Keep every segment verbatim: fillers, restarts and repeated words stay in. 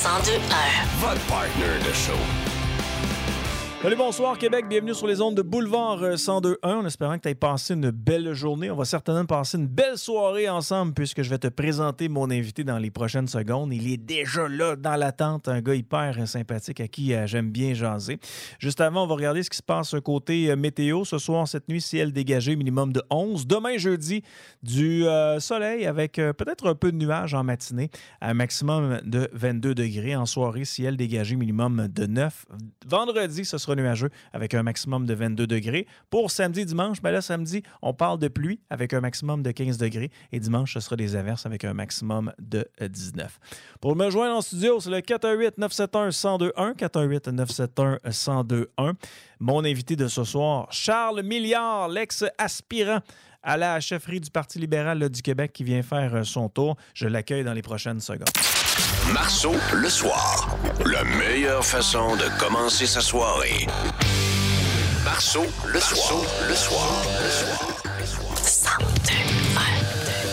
cent deux un. Votre partner de show. Salut, bonsoir Québec, bienvenue sur les ondes de Boulevard cent deux un, en espérant que tu aies passé une belle journée. On va certainement passer une belle soirée ensemble puisque je vais te présenter mon invité dans les prochaines secondes. Il est déjà là dans l'attente, un gars hyper sympathique à qui euh, j'aime bien jaser. Juste avant, on va regarder ce qui se passe côté euh, météo. Ce soir, cette nuit, ciel dégagé, minimum de onze. Demain, jeudi, du euh, soleil avec euh, peut-être un peu de nuages en matinée, un maximum de vingt-deux degrés. En soirée, ciel dégagé, minimum de neuf. Vendredi, ce sera nuageux avec un maximum de vingt-deux degrés. Pour samedi, dimanche, ben là, samedi, on parle de pluie avec un maximum de quinze degrés. Et dimanche, ce sera des averses avec un maximum de dix-neuf. Pour me joindre en studio, c'est le quatre un huit neuf sept un un zéro deux un, quatre un huit neuf sept un un zéro deux un. Mon invité de ce soir, Charles Milliard, l'ex-aspirant à la chefferie du Parti libéral là, du Québec qui vient faire son tour. Je l'accueille dans les prochaines secondes. Marceau, le soir. La meilleure façon de commencer sa soirée. Marceau, le soir. Le soir. Le soir. cent deux un.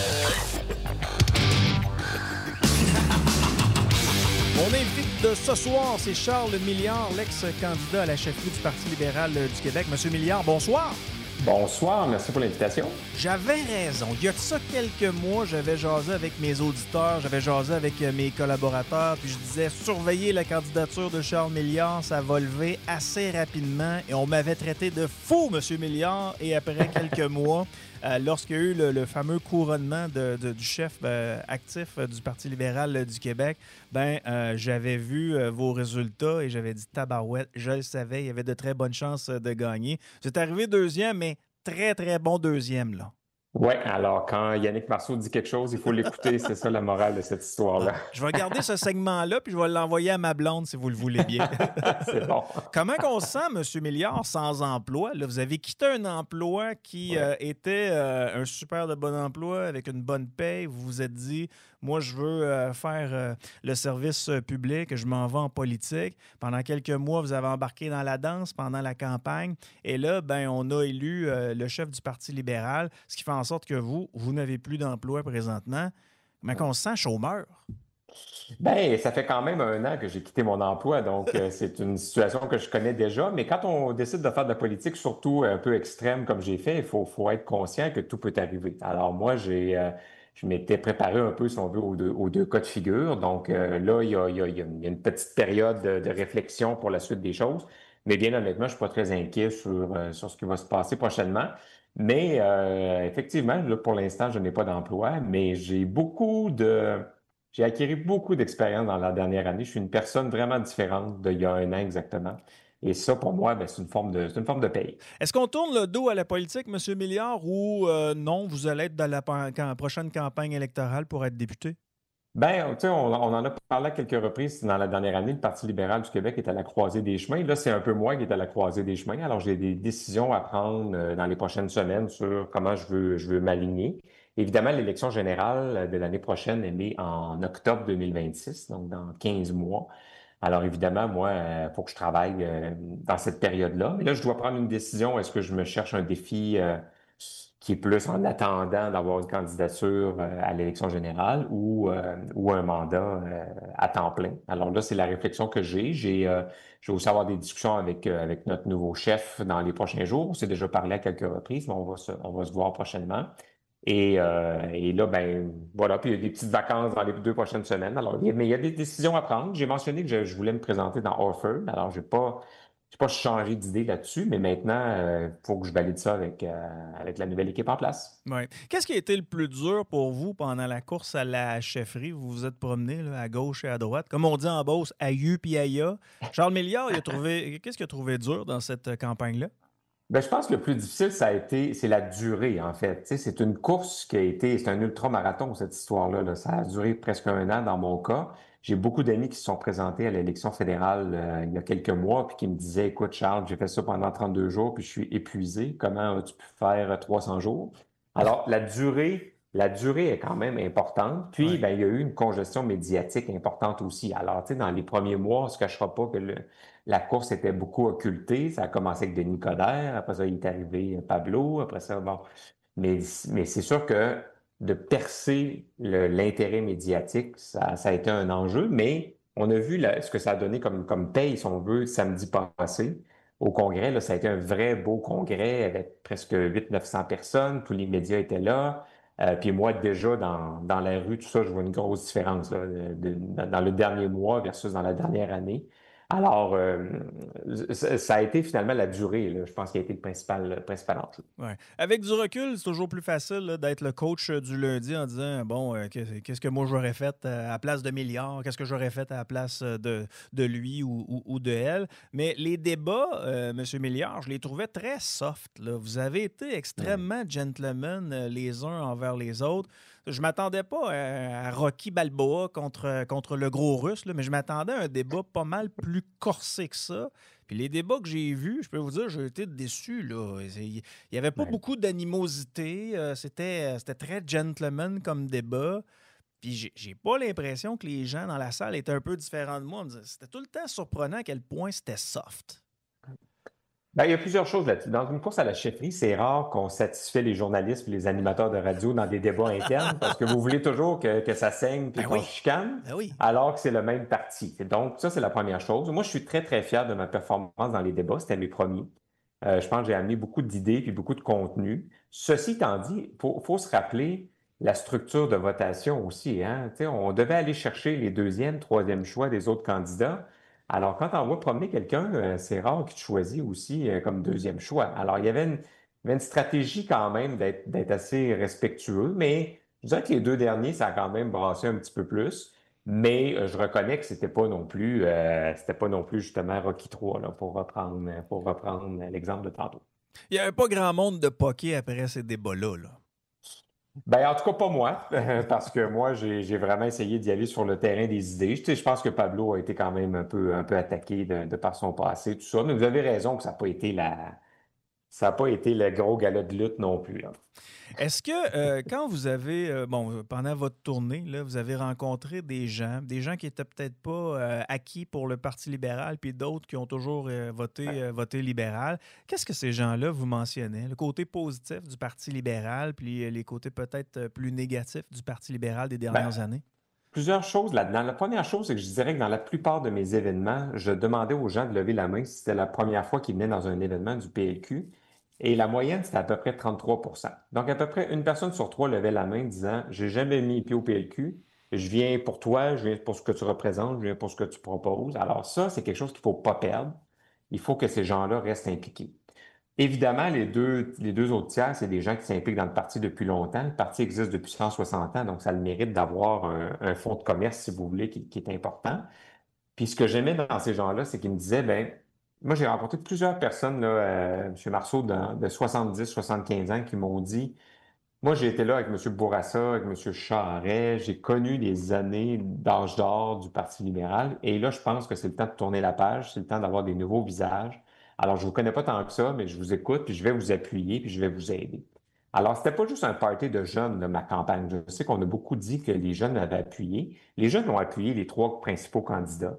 Mon invité de ce soir, c'est Charles Milliard, l'ex-candidat à la chefferie du Parti libéral du Québec. Monsieur Milliard, bonsoir. Bonsoir, merci pour l'invitation. J'avais raison. Il y a de ça quelques mois, j'avais jasé avec mes auditeurs, j'avais jasé avec mes collaborateurs, puis je disais, surveillez la candidature de Charles Milliard, ça va lever assez rapidement. Et on m'avait traité de fou, Monsieur Milliard. Et après quelques mois, euh, lorsqu'il y a eu le, le fameux couronnement de, de, du chef euh, actif du Parti libéral euh, du Québec, ben euh, j'avais vu euh, vos résultats et j'avais dit, tabarouette, je le savais, il y avait de très bonnes chances de gagner. C'est arrivé deuxième, mais très, très bon deuxième, là. Oui, alors quand Yannick Marceau dit quelque chose, il faut l'écouter. C'est ça la morale de cette histoire-là. Je vais garder ce segment-là, puis je vais l'envoyer à ma blonde, si vous le voulez bien. C'est bon. Comment qu'on se sent, M. Milliard, sans emploi? Là, vous avez quitté un emploi qui Ouais. euh, était euh, un super de bon emploi, avec une bonne paye. Vous vous êtes dit, moi, je veux euh, faire euh, le service euh, public, je m'en vais en politique. Pendant quelques mois, vous avez embarqué dans la danse pendant la campagne. Et là, ben, on a élu euh, le chef du Parti libéral, ce qui fait en sorte que vous, vous n'avez plus d'emploi présentement. Comment qu'on se sent chômeur? Ben, ça fait quand même un an que j'ai quitté mon emploi, donc euh, c'est une situation que je connais déjà. Mais quand on décide de faire de la politique, surtout un peu extrême comme j'ai fait, il faut, faut être conscient que tout peut arriver. Alors moi, j'ai, euh, je m'étais préparé un peu, si on veut, aux deux, aux deux cas de figure. Donc euh, là, il y a, il y a- il y a une il y a une petite période de, de réflexion pour la suite des choses. Mais bien honnêtement, je suis pas très inquiet sur, euh, sur ce qui va se passer prochainement. Mais euh, effectivement, là, pour l'instant, je n'ai pas d'emploi, mais j'ai beaucoup de... J'ai acquis beaucoup d'expérience dans la dernière année. Je suis une personne vraiment différente d'il y a un an exactement. Et ça, pour moi, ben, c'est une forme de, c'est une forme de paye. Est-ce qu'on tourne le dos à la politique, M. Milliard, ou euh, non, vous allez être dans la pan- cam- prochaine campagne électorale pour être député? Ben, tu sais, on, on en a parlé à quelques reprises dans la dernière année. Le Parti libéral du Québec est à la croisée des chemins. Là, c'est un peu moi qui est à la croisée des chemins. Alors, j'ai des décisions à prendre euh, dans les prochaines semaines sur comment je veux, je veux m'aligner. Évidemment, l'élection générale de l'année prochaine, elle est en octobre deux mille vingt-six, donc dans quinze mois. Alors, évidemment, moi, il faut que je travaille euh, dans cette période-là. Mais là, je dois prendre une décision. Est-ce que je me cherche un défi euh, qui est plus en attendant d'avoir une candidature euh, à l'élection générale ou, euh, ou un mandat euh, à temps plein? Alors là, c'est la réflexion que j'ai. J'ai euh, je vais aussi avoir des discussions avec, euh, avec notre nouveau chef dans les prochains jours. On s'est déjà parlé à quelques reprises, mais on va se, on va se voir prochainement. Et, euh, et là, ben voilà, puis il y a des petites vacances dans les deux prochaines semaines. Alors, il y a- mais il y a des décisions à prendre. J'ai mentionné que je, je voulais me présenter dans Orford. Alors, je n'ai pas, j'ai pas changé d'idée là-dessus, mais maintenant, il faut que je valide ça avec, euh, avec la nouvelle équipe en place. Oui. Qu'est-ce qui a été le plus dur pour vous pendant la course à la chefferie? Vous vous êtes promené là, à gauche et à droite. Comme on dit en Beauce, aïeux puis aïa. Charles Milliard, il a trouvé... qu'est-ce qu'il a trouvé dur dans cette campagne-là? Ben, je pense que le plus difficile, ça a été, c'est la durée, en fait. Tu sais, c'est une course qui a été, c'est un ultra-marathon, cette histoire-là, là. Ça a duré presque un an dans mon cas. J'ai beaucoup d'amis qui se sont présentés à l'élection fédérale euh, il y a quelques mois, puis qui me disaient, écoute, Charles, j'ai fait ça pendant trente-deux jours, puis je suis épuisé. Comment as-tu pu faire trois cents jours? Alors, la durée, la durée est quand même importante. Puis, Ouais. ben, il y a eu une congestion médiatique importante aussi. Alors, tu sais, dans les premiers mois, on ne se cachera pas que le, la course était beaucoup occultée. Ça a commencé avec Denis Coderre. Après ça, il est arrivé Pablo. Après ça, bon. Mais, mais c'est sûr que de percer le- l'intérêt médiatique, ça, ça a été un enjeu, mais On a vu la- ce que ça a donné comme, comme paye, si on veut, samedi passé au Congrès. Là, ça a été un vrai beau congrès avec presque huit neuf cents personnes. Tous les médias étaient là. Euh, puis moi, déjà, dans, dans la rue, tout ça, je vois une grosse différence là, de- de- dans dans le dernier mois versus dans la dernière année. Alors, euh, ça ça a été finalement la durée, là, je pense, qui a été le principal, le principal enjeu. Ouais. Avec du recul, c'est toujours plus facile là, d'être le coach euh, du lundi en disant bon, euh, qu'est- qu'est-ce que moi j'aurais fait euh, à la place de Milliard, qu'est-ce que j'aurais fait à la place euh, de, de lui ou, ou- ou de elle. Mais les débats, euh, M. Milliard, je les trouvais très soft. Là. Vous avez été Mm. extrêmement gentlemen euh, les uns envers les autres. Je m'attendais pas à, à Rocky Balboa contre, contre le gros russe, là, mais je m'attendais à un débat pas mal plus corsé que ça. Puis les débats que j'ai vus, je peux vous dire, j'ai été déçu. Là. Il n'y avait pas Ouais. beaucoup d'animosité. euh, c'était, euh, c'était très gentleman comme débat. Puis j'ai, j'ai pas l'impression que les gens dans la salle étaient un peu différents de moi. On me disait- C'était tout le temps surprenant à quel point c'était soft. Ben, il y a plusieurs choses là-dessus. Dans une course à la chefferie, c'est rare qu'on satisfait les journalistes et les animateurs de radio dans des débats internes parce que vous voulez toujours que, que ça saigne puis Ben qu'on oui, se chicane, ben oui. alors que c'est le même parti. Et donc, ça, c'est la première chose. Moi, je suis très, très fier de ma performance dans les débats. C'était mes premiers. Euh, je pense que j'ai amené beaucoup d'idées puis beaucoup de contenu. Ceci étant dit, il faut, faut se rappeler la structure de votation aussi, hein. Tu sais, on devait aller chercher les deuxième, troisième choix des autres candidats. Alors, quand on voit promener quelqu'un, euh, c'est rare qu'il te choisit aussi euh, comme deuxième choix. Alors, il y avait une, il y avait une stratégie quand même d'être d'être assez respectueux, mais je dirais que les deux derniers, ça a quand même brassé un petit peu plus. Mais euh, je reconnais que c'était pas non plus, euh, c'était pas non plus justement Rocky trois, là, pour reprendre, pour reprendre l'exemple de tantôt. Il n'y avait pas grand monde de poké après ces débats-là. Là. Ben, en tout cas, pas moi, parce que moi, j'ai j'ai vraiment essayé d'y aller sur le terrain des idées. Tu sais, je pense que Pablo a été quand même un peu, un peu attaqué de, de par son passé, tout ça. Mais vous avez raison que ça n'a pas été la, ça n'a pas été le gros galop de lutte non plus, là. Est-ce que euh, quand vous avez, euh, bon, euh, pendant votre tournée, là, vous avez rencontré des gens, des gens qui étaient peut-être pas euh, acquis pour le Parti libéral, puis d'autres qui ont toujours euh, voté, Ouais. euh, voté libéral, qu'est-ce que ces gens-là vous mentionnaient? Le côté positif du Parti libéral, puis euh, les côtés peut-être euh, plus négatifs du Parti libéral des Ben, dernières années? plusieurs choses là-dedans. La première chose, c'est que je dirais que dans la plupart de mes événements, je demandais aux gens de lever la main si c'était la première fois qu'ils venaient dans un événement du P L Q. Et la moyenne, c'était à peu près trente-trois pour cent. Donc, à peu près une personne sur trois levait la main disant, j'ai jamais mis les pieds au P L Q. Je viens pour toi, je viens pour ce que tu représentes, je viens pour ce que tu proposes. Alors ça, c'est quelque chose qu'il ne faut pas perdre. Il faut que ces gens-là restent impliqués. Évidemment, les deux, les deux autres tiers, c'est des gens qui s'impliquent dans le parti depuis longtemps. Le parti existe depuis cent soixante ans, donc ça a le mérite d'avoir un, un fonds de commerce, si vous voulez, qui, qui est important. Puis ce que j'aimais dans ces gens-là, c'est qu'ils me disaient, ben, moi j'ai rencontré plusieurs personnes, là, euh, M. Marceau, de, de soixante-dix, soixante-quinze ans, qui m'ont dit, moi j'ai été là avec M. Bourassa, avec M. Charest, j'ai connu les années d'âge d'or du Parti libéral, et là je pense que c'est le temps de tourner la page, c'est le temps d'avoir des nouveaux visages. Alors je vous connais pas tant que ça, mais je vous écoute, puis je vais vous appuyer, puis je vais vous aider. Alors, c'était pas juste un party de jeunes, là, ma campagne. Je sais qu'on a beaucoup dit que les jeunes avaient appuyé. Les jeunes ont appuyé les trois principaux candidats.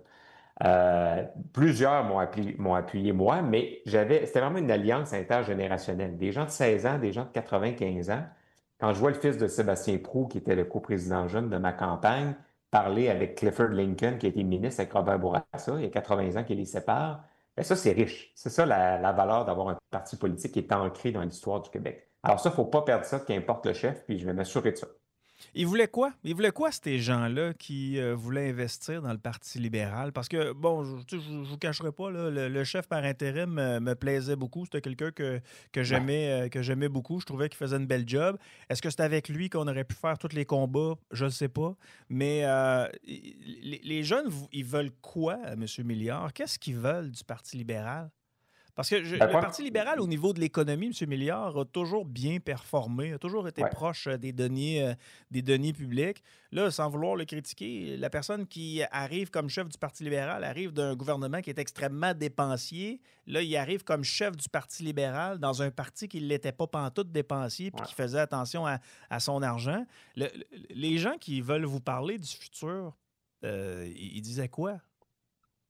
Euh, plusieurs m'ont appuyé, m'ont appuyé moi, mais j'avais, c'était vraiment une alliance intergénérationnelle. Des gens de seize ans, des gens de quatre-vingt-quinze ans. Quand je vois le fils de Sébastien Proulx, qui était le coprésident jeune de ma campagne, parler avec Clifford Lincoln, qui a été ministre avec Robert Bourassa, il y a quatre-vingts ans qui les sépare, bien, ça, c'est riche. C'est ça la, la valeur d'avoir un parti politique qui est ancré dans l'histoire du Québec. Alors ça, il ne faut pas perdre ça, qu'importe le chef, puis je vais m'assurer de ça. Ils voulaient quoi? Ils voulaient quoi, ces gens-là qui euh, voulaient investir dans le Parti libéral? Parce que, bon, je ne vous cacherai pas, là, le, le chef par intérim me, me plaisait beaucoup. C'était quelqu'un que, que Ouais. j'aimais euh, que j'aimais beaucoup. Je trouvais qu'il faisait une belle job. Est-ce que c'est avec lui qu'on aurait pu faire tous les combats? Je ne sais pas. Mais euh, les, les jeunes, ils veulent quoi, M. Milliard? Qu'est-ce qu'ils veulent du Parti libéral? Parce que je- Ben, le pas- Parti libéral, au niveau de l'économie, M. Milliard, a toujours bien performé, a toujours été ouais. proche euh, des deniers, euh, des deniers publics. Là, sans vouloir le critiquer, la personne qui arrive comme chef du Parti libéral arrive d'un gouvernement qui est extrêmement dépensier. Là, il arrive comme chef du Parti libéral dans un parti qui ne l'était pas pantoute dépensier puis Ouais. qui faisait attention à, à son argent. Le- le- les gens qui veulent vous parler du futur, euh, ils ils disaient quoi?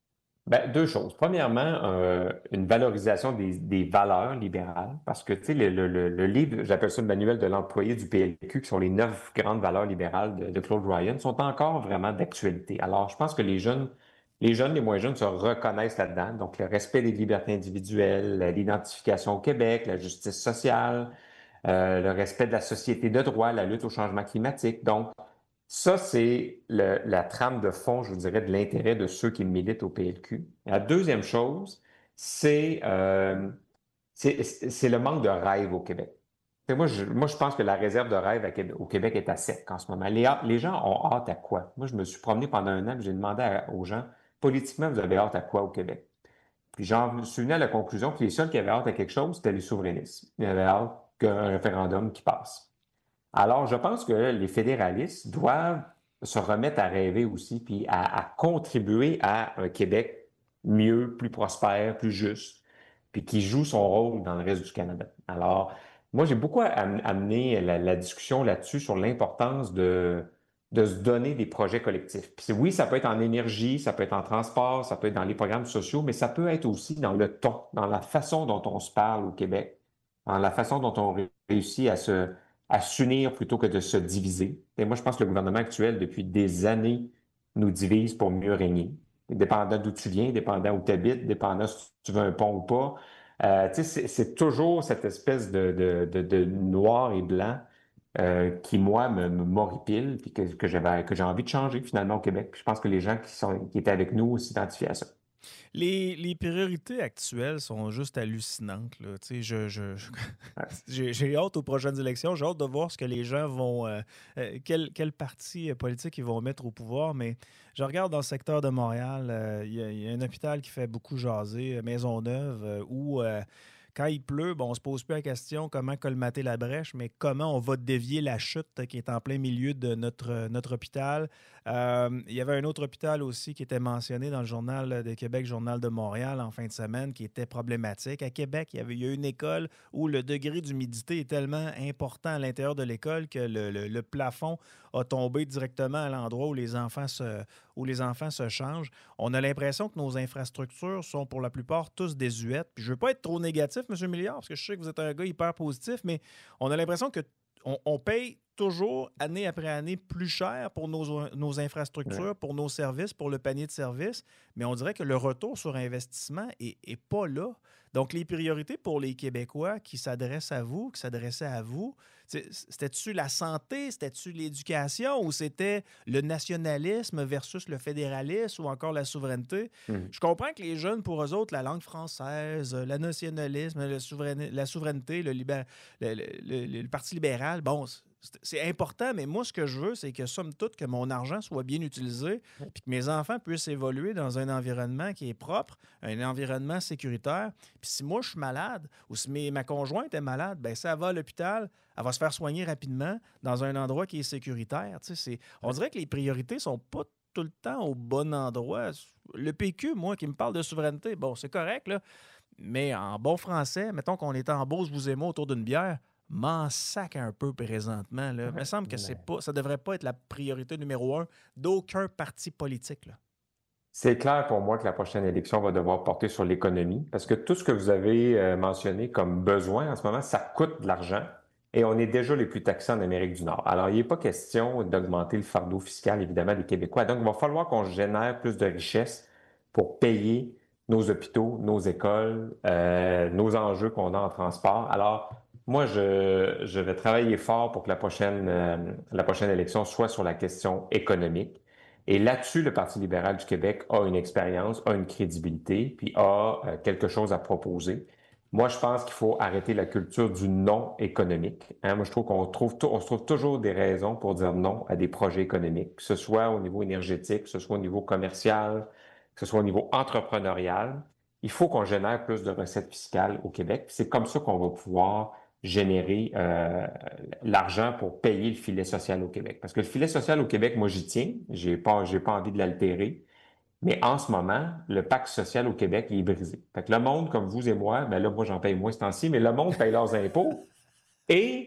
Ben, deux choses. Premièrement, euh, une valorisation des, des valeurs libérales, parce que, tu sais, le, le, le, le livre, j'appelle ça le manuel de l'employé du P L Q, qui sont les neuf grandes valeurs libérales de, de Claude Ryan, sont encore vraiment d'actualité. Alors, je pense que les jeunes, les jeunes, les moins jeunes se reconnaissent là-dedans. Donc, le respect des libertés individuelles, l'identification au Québec, la justice sociale, euh, le respect de la société de droit, la lutte au changement climatique. Donc, ça, c'est le- la trame de fond, je vous dirais, de l'intérêt de ceux qui militent au P L Q. La deuxième chose, c'est euh, c'est c'est le manque de rêve au Québec. Tu sais, Moi je, moi, je pense que la réserve de rêve à Québec- au Québec est à sec en ce moment. Les, ha- les gens ont hâte à quoi? Moi, je me suis promené pendant un an, puis j'ai demandé à- aux gens, politiquement, vous avez hâte à quoi au Québec? Puis j'en suis venu à la conclusion que les seuls qui avaient hâte à quelque chose, c'était les souverainistes. Ils avaient hâte qu'un référendum qui passe. Alors, je pense que les fédéralistes doivent se remettre à rêver aussi, puis à, à contribuer à un Québec mieux, plus prospère, plus juste, puis qui joue son rôle dans le reste du Canada. Alors, moi, j'ai beaucoup am- amené la, la discussion là-dessus sur l'importance de, de se donner des projets collectifs. Puis oui, ça peut être en énergie, ça peut être en transport, ça peut être dans les programmes sociaux, mais ça peut être aussi dans le ton, dans la façon dont on se parle au Québec, dans la façon dont on ré- réussit à se à s'unir plutôt que de se diviser. Et moi, je pense que le gouvernement actuel, depuis des années, nous divise pour mieux régner. Dépendant d'où tu viens, dépendant où tu habites, dépendant si tu veux un pont ou pas. Euh, tu sais, c'est, c'est toujours cette espèce de, de, de, de noir et blanc euh, qui, moi, me, me m'horripile puis que, que j'avais, que j'ai envie de changer finalement au Québec. Puis je pense que les gens qui sont, qui étaient avec nous s'identifient à ça. Les, les priorités actuelles sont juste hallucinantes, là. Tu sais, je, je- je- j'ai, j'ai hâte aux prochaines élections. J'ai hâte de voir ce que les gens vont. Euh, euh, quel, quel parti euh, politique ils vont mettre au pouvoir. Mais je regarde dans le secteur de Montréal, euh, il y, a il y a un hôpital qui fait beaucoup jaser, euh, Maisonneuve, euh, où. Euh, quand il pleut, bon, on ne se pose plus la question comment colmater la brèche, mais comment on va dévier la chute euh, qui est en plein milieu de notre, euh, notre hôpital. Euh, il y avait un autre hôpital aussi qui était mentionné dans le Journal de Québec, Journal de Montréal en fin de semaine, qui était problématique. À Québec, il y avait il y a une école où le degré d'humidité est tellement important à l'intérieur de l'école que le, le- le plafond a tombé directement à l'endroit où les enfants se, où les enfants se changent. On a l'impression que nos infrastructures sont pour la plupart tous désuètes. Puis je ne veux pas être trop négatif, M. Milliard, parce que je sais que vous êtes un gars hyper positif, mais on a l'impression que on, on paye toujours, année après année, plus cher pour nos, nos infrastructures, Ouais. pour nos services, pour le panier de services, mais on dirait que le retour sur investissement est, est pas là. Donc, les priorités pour les Québécois qui s'adressent à vous, qui s'adressaient à vous, c'est- c'était-tu la santé, c'était-tu l'éducation ou c'était le nationalisme versus le fédéralisme ou encore la souveraineté? Mhm. Je comprends que les jeunes, pour eux autres, la langue française, le nationalisme, le souverain- la souveraineté, le, libé- le, le- le- le Parti libéral, bon, c'est c'est important, mais moi, ce que je veux, c'est que, somme toute, que mon argent soit bien utilisé puis que mes enfants puissent évoluer dans un environnement qui est propre, un environnement sécuritaire. Puis si moi, je suis malade ou si mes- ma conjointe est malade, ben ça va à l'hôpital, elle va se faire soigner rapidement dans un endroit qui est sécuritaire. Tu sais, c'est- on dirait que les priorités sont pas tout le temps au bon endroit. Le P Q, moi, qui me parle de souveraineté, bon, c'est correct, là, mais en bon français, mettons qu'on est en Beauce, vous et moi, autour d'une bière, m'en sac un peu présentement. Là. Il me semble que c'est Ouais. pas, ça ne devrait pas être la priorité numéro un d'aucun parti politique. Là. C'est clair pour moi que la prochaine élection va devoir porter sur l'économie, parce que tout ce que vous avez euh, mentionné comme besoin en ce moment, ça coûte de l'argent et on est déjà les plus taxés en Amérique du Nord. Alors, il n'est pas question d'augmenter le fardeau fiscal, évidemment, des Québécois. Donc, il va falloir qu'on génère plus de richesses pour payer nos hôpitaux, nos écoles, euh, nos enjeux qu'on a en transport. Alors, moi, je, je vais travailler fort pour que la prochaine, euh, la prochaine élection soit sur la question économique. Et là-dessus, le Parti libéral du Québec a une expérience, a une crédibilité, puis a euh, quelque chose à proposer. Moi, je pense qu'il faut arrêter la culture du non économique. Hein, moi, je trouve qu'on trouve, on se trouve toujours des raisons pour dire non à des projets économiques, que ce soit au niveau énergétique, que ce soit au niveau commercial, que ce soit au niveau entrepreneurial. Il faut qu'on génère plus de recettes fiscales au Québec. C'est comme ça qu'on va pouvoir générer euh, l'argent pour payer le filet social au Québec. Parce que le filet social au Québec, moi, j'y tiens. J'ai pas, j'ai pas envie de l'altérer. Mais en ce moment, le pacte social au Québec, il est brisé. Fait que le monde, comme vous et moi, ben là, moi, j'en paye moins ce temps-ci, mais le monde paye leurs impôts et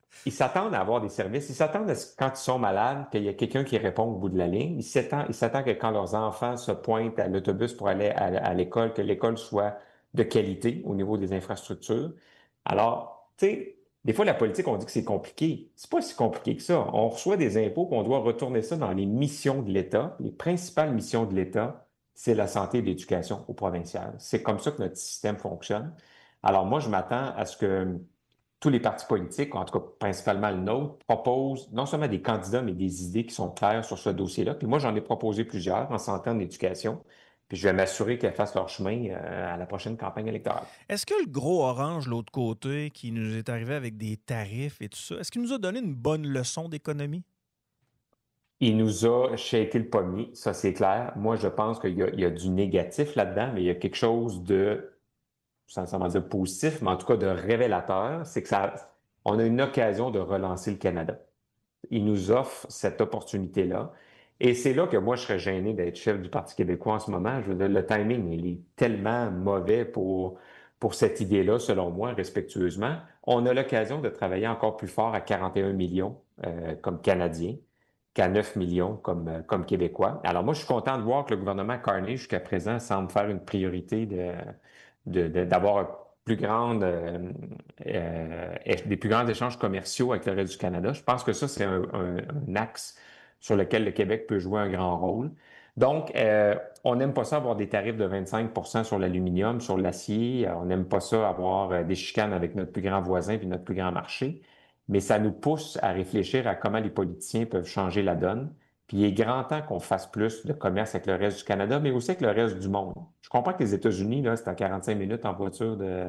Ils s'attendent à avoir des services. Ils s'attendent à ce que quand ils sont malades, qu'il y a quelqu'un qui répond au bout de la ligne. Ils s'attendent, ils s'attendent que quand leurs enfants se pointent à l'autobus pour aller à, à l'école, que l'école soit de qualité au niveau des infrastructures. Alors, tu sais, des fois, la politique, on dit que c'est compliqué. C'est pas si compliqué que ça. On reçoit des impôts, puis on doit retourner ça dans les missions de l'État. Les principales missions de l'État, c'est la santé et l'éducation au provincial. C'est comme ça que notre système fonctionne. Alors, moi, je m'attends à ce que tous les partis politiques, en tout cas principalement le nôtre, proposent non seulement des candidats, mais des idées qui sont claires sur ce dossier-là. Puis moi, j'en ai proposé plusieurs en santé, en éducation. Puis je vais m'assurer qu'elles fassent leur chemin euh, à la prochaine campagne électorale. Est-ce que le gros orange, de l'autre côté, qui nous est arrivé avec des tarifs et tout ça, est-ce qu'il nous a donné une bonne leçon d'économie? Il nous a shaké le pommier, ça c'est clair. Moi, je pense qu'il y a, il y a du négatif là-dedans, mais il y a quelque chose de, sans sans dire positif, mais en tout cas de révélateur, c'est que ça, on a une occasion de relancer le Canada. Il nous offre cette opportunité-là. Et c'est là que moi, je serais gêné d'être chef du Parti québécois en ce moment. Je veux dire, le timing, il est tellement mauvais pour, pour cette idée-là, selon moi, respectueusement. On a l'occasion de travailler encore plus fort à quarante et un millions euh, comme Canadiens qu'à neuf millions comme, euh, comme Québécois. Alors moi, je suis content de voir que le gouvernement Carney, jusqu'à présent, semble faire une priorité de, de, de- d'avoir un plus grande, euh, euh, des plus grands échanges commerciaux avec le reste du Canada. Je pense que ça, c'est un, un- un axe sur lequel le Québec peut jouer un grand rôle. Donc, euh, on n'aime pas ça avoir des tarifs de vingt-cinq pour cent sur l'aluminium, sur l'acier. On n'aime pas ça avoir euh, des chicanes avec notre plus grand voisin puis notre plus grand marché. Mais ça nous pousse à réfléchir à comment les politiciens peuvent changer la donne. Puis il est grand temps qu'on fasse plus de commerce avec le reste du Canada, mais aussi avec le reste du monde. Je comprends que les États-Unis, là, c'est à quarante-cinq minutes en voiture de,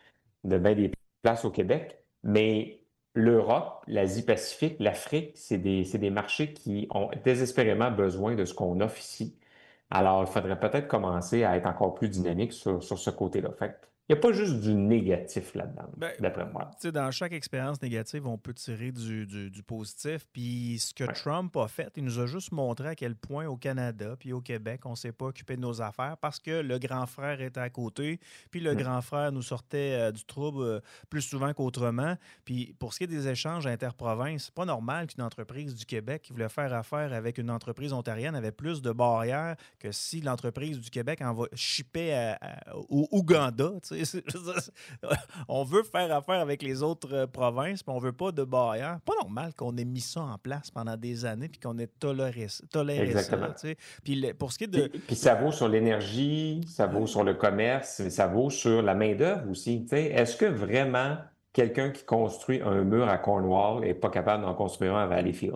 de bien des places au Québec, mais l'Europe, l'Asie-Pacifique, l'Afrique, c'est des, c'est des marchés qui ont désespérément besoin de ce qu'on offre ici. Alors, il faudrait peut-être commencer à être encore plus dynamique sur, sur ce côté-là. Fait que, il n'y a pas juste du négatif là-dedans, Ben, d'après moi. tu sais, dans chaque expérience négative, on peut tirer du, du- du positif. Puis ce que Ouais. Trump a fait, il nous a juste montré à quel point au Canada puis au Québec, on ne s'est pas occupé de nos affaires parce que le grand frère était à côté. Puis le Mm. grand frère nous sortait euh, du trouble euh, plus souvent qu'autrement. Puis pour ce qui est des échanges interprovinces, c'est pas normal qu'une entreprise du Québec qui voulait faire affaire avec une entreprise ontarienne avait plus de barrières que si l'entreprise du Québec en va shipper à- à- au Ouganda. Tu sais, c'est- je veux dire, on veut faire affaire avec les autres euh, provinces, mais on veut pas de barrières. Pas normal qu'on ait mis ça en place pendant des années puis qu'on ait toléré, toléré ça. Exactement. Tu sais. Puis le- pour ce qui est de... Puis, puis ça vaut sur l'énergie, ça vaut sur le commerce, mais ça vaut sur la main-d'œuvre aussi. Tu sais, est-ce que vraiment quelqu'un qui construit un mur à Cornwall n'est pas capable d'en construire un à Valleyfield?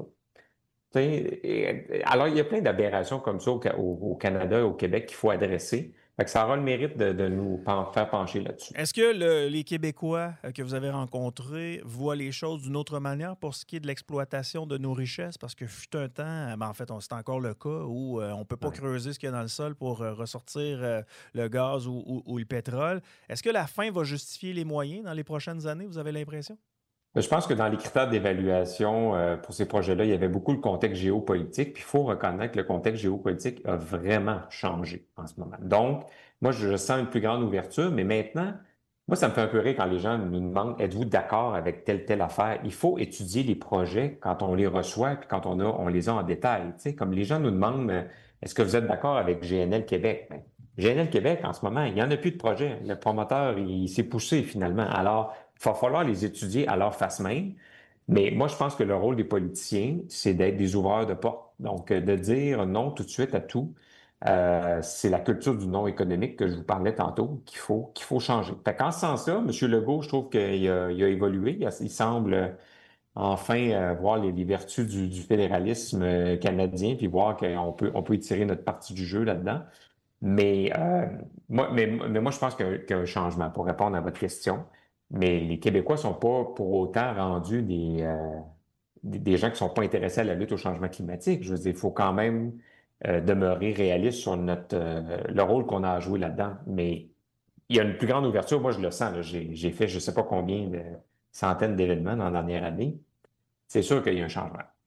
Tu sais, et- alors, il y a plein d'aberrations comme ça au, Ca- au- au Canada et au Québec qu'il faut adresser. Fait que ça aura le mérite de, de nous pen- faire pencher là-dessus. Est-ce que le- les Québécois euh, que vous avez rencontrés voient les choses d'une autre manière pour ce qui est de l'exploitation de nos richesses? Parce que fut un temps, euh, ben, en fait, on- c'est encore le cas où euh, on ne peut pas Ouais. creuser ce qu'il y a dans le sol pour euh, ressortir euh, le gaz ou, ou- ou le pétrole. Est-ce que la fin va justifier les moyens dans les prochaines années, vous avez l'impression? Je pense que dans les critères d'évaluation euh, pour ces projets-là, il y avait beaucoup le contexte géopolitique. Puis il faut reconnaître que le contexte géopolitique a vraiment changé en ce moment. Donc, moi, je sens une plus grande ouverture, mais maintenant, moi, ça me fait un peu rire quand les gens nous demandent, êtes-vous d'accord avec telle, telle affaire? Il faut étudier les projets quand on les reçoit puis quand on a, on les a en détail. Tu sais, comme les gens nous demandent, euh, est-ce que vous êtes d'accord avec G N L Québec? Ben, G N L Québec, en ce moment, il n'y en a plus de projet. Le promoteur, il, il s'est poussé finalement. Alors, il va falloir les étudier à leur face même. Mais moi, je pense que le rôle des politiciens, c'est d'être des ouvreurs de porte. Donc, euh, de dire non tout de suite à tout, euh, c'est la culture du non économique que je vous parlais tantôt qu'il faut, qu'il faut changer. Fait qu'en ce sens-là, M. Legault, je trouve qu'il a, il a évolué. Il, a- il semble euh, enfin euh, voir les, les vertus du, du fédéralisme euh, canadien, puis voir qu'on peut, on peut y tirer notre partie du jeu là-dedans. Mais, euh, moi, mais, mais moi, je pense qu'il y a, qu'il y a un changement pour répondre à votre question. Mais les Québécois sont pas pour autant rendus des, euh, des, des gens qui sont pas intéressés à la lutte au changement climatique. Je veux dire, il faut quand même euh, demeurer réaliste sur notre, euh, le rôle qu'on a à jouer là-dedans. Mais il y a une plus grande ouverture. Moi, je le sens. là. J'ai, j'ai fait je sais pas combien de centaines d'événements dans la dernière année. C'est sûr qu'il y a un changement.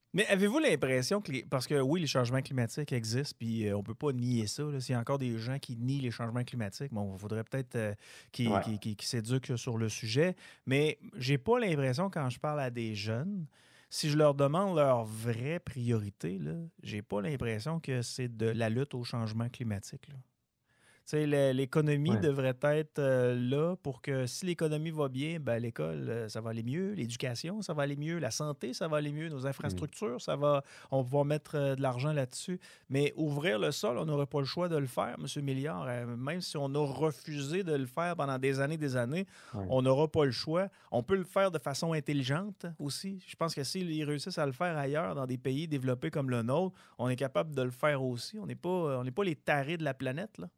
Mais avez-vous l'impression que, les... parce que oui, les changements climatiques existent, puis euh, on ne peut pas nier ça. Là. S'il y a encore des gens qui nient les changements climatiques, bon, il faudrait peut-être euh, qu'ils Ouais. qu'ils- qu'ils- qu'ils s'éduquent sur le sujet. Mais j'ai pas l'impression, quand je parle à des jeunes, si je leur demande leur vraie priorité, là, j'ai pas l'impression que c'est de la lutte au changement climatique. Là. Tu sais, le- l'économie Ouais. devrait être euh, là pour que si l'économie va bien, ben, l'école, euh, ça va aller mieux. L'éducation, ça va aller mieux. La santé, ça va aller mieux. Nos Mm. infrastructures, ça va, on va pouvoir mettre euh, de l'argent là-dessus. Mais ouvrir le sol, on n'aurait pas le choix de le faire, M. Milliard. Euh, même si on a refusé de le faire pendant des années des années, Ouais. on n'aura pas le choix. On peut le faire de façon intelligente aussi. Je pense que s'ils réussissent à le faire ailleurs, dans des pays développés comme le nôtre, on est capable de le faire aussi. On n'est pas, on n'est pas les tarés de la planète, là.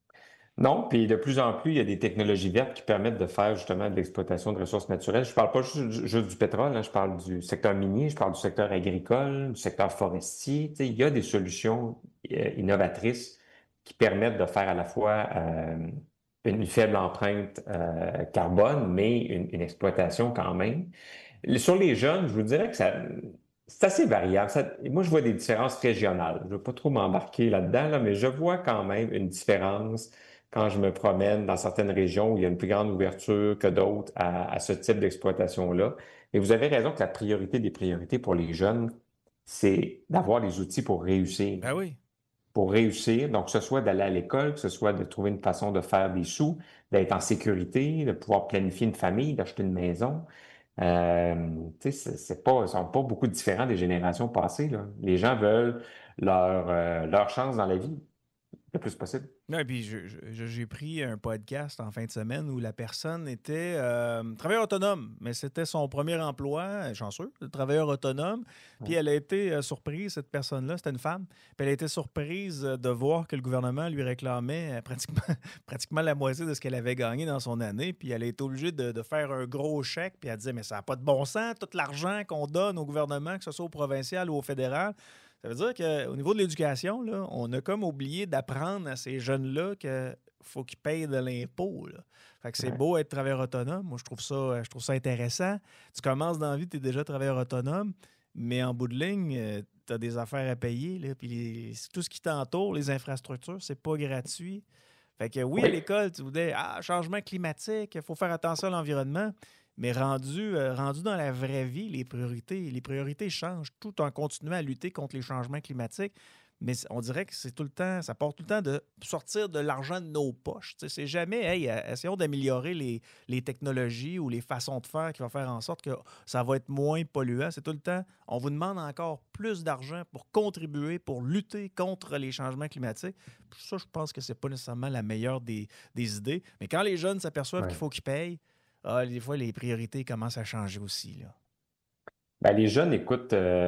Non, puis de plus en plus, il y a des technologies vertes qui permettent de faire justement de l'exploitation de ressources naturelles. Je parle pas juste, juste du pétrole, hein, je parle du secteur minier, je parle du secteur agricole, du secteur forestier. Tu sais, il y a des solutions euh, innovatrices qui permettent de faire à la fois euh, une faible empreinte euh, carbone, mais une, une exploitation quand même. Sur les jeunes, je vous dirais que ça, c'est assez variable. Ça- moi, je vois des différences régionales. Je ne veux pas trop m'embarquer là-dedans, là, mais je vois quand même une différence quand je me promène dans certaines régions où il y a une plus grande ouverture que d'autres à, à ce type d'exploitation-là. Et vous avez raison que la priorité des priorités pour les jeunes, c'est d'avoir les outils pour réussir. Ben oui. Pour réussir, donc que ce soit d'aller à l'école, que ce soit de trouver une façon de faire des sous, d'être en sécurité, de pouvoir planifier une famille, d'acheter une maison. Euh, tu sais, c'est c'est pas, ils sont pas beaucoup différents des générations passées, là. Les gens veulent leur, euh, leur chance dans la vie le plus possible. Non, puis je- je- j'ai pris un podcast en fin de semaine où la personne était euh, travailleur autonome, mais c'était son premier emploi, euh, chanceux, travailleur autonome. Puis Ouais. elle a été euh, surprise, cette personne-là, c'était une femme, puis elle a été surprise euh, de voir que le gouvernement lui réclamait euh, pratiquement, pratiquement la moitié de ce qu'elle avait gagné dans son année. Puis elle a été obligée de, de faire un gros chèque, puis elle disait, mais ça n'a pas de bon sens, tout l'argent qu'on donne au gouvernement, que ce soit au provincial ou au fédéral. Ça veut dire qu'au niveau de l'éducation, là, on a comme oublié d'apprendre à ces jeunes-là qu'il faut qu'ils payent de l'impôt, là. Fait que c'est Ouais. beau être travailleur autonome. Moi, je trouve ça, je trouve ça intéressant. Tu commences dans la vie, tu es déjà travailleur autonome, mais en bout de ligne, tu as des affaires à payer. Là, puis les- tout ce qui t'entoure, les infrastructures, c'est pas gratuit. Fait que oui, à Oui. l'école, tu voulais, ah, changement climatique, il faut faire attention à l'environnement. Mais rendu, euh, rendu dans la vraie vie, les priorités, les priorités changent tout en continuant à lutter contre les changements climatiques. Mais c- on dirait que c'est tout le temps, ça part tout le temps de sortir de l'argent de nos poches. Tu sais, c'est jamais, hey, euh, essayons d'améliorer les, les technologies ou les façons de faire qui vont faire en sorte que ça va être moins polluant. C'est tout le temps, on vous demande encore plus d'argent pour contribuer, pour lutter contre les changements climatiques. Ça, je pense que c'est pas nécessairement la meilleure des, des idées. Mais quand les jeunes s'aperçoivent Ouais. qu'il faut qu'ils payent, ah, des fois, les priorités commencent à changer aussi, là. Ben, les jeunes écoutent,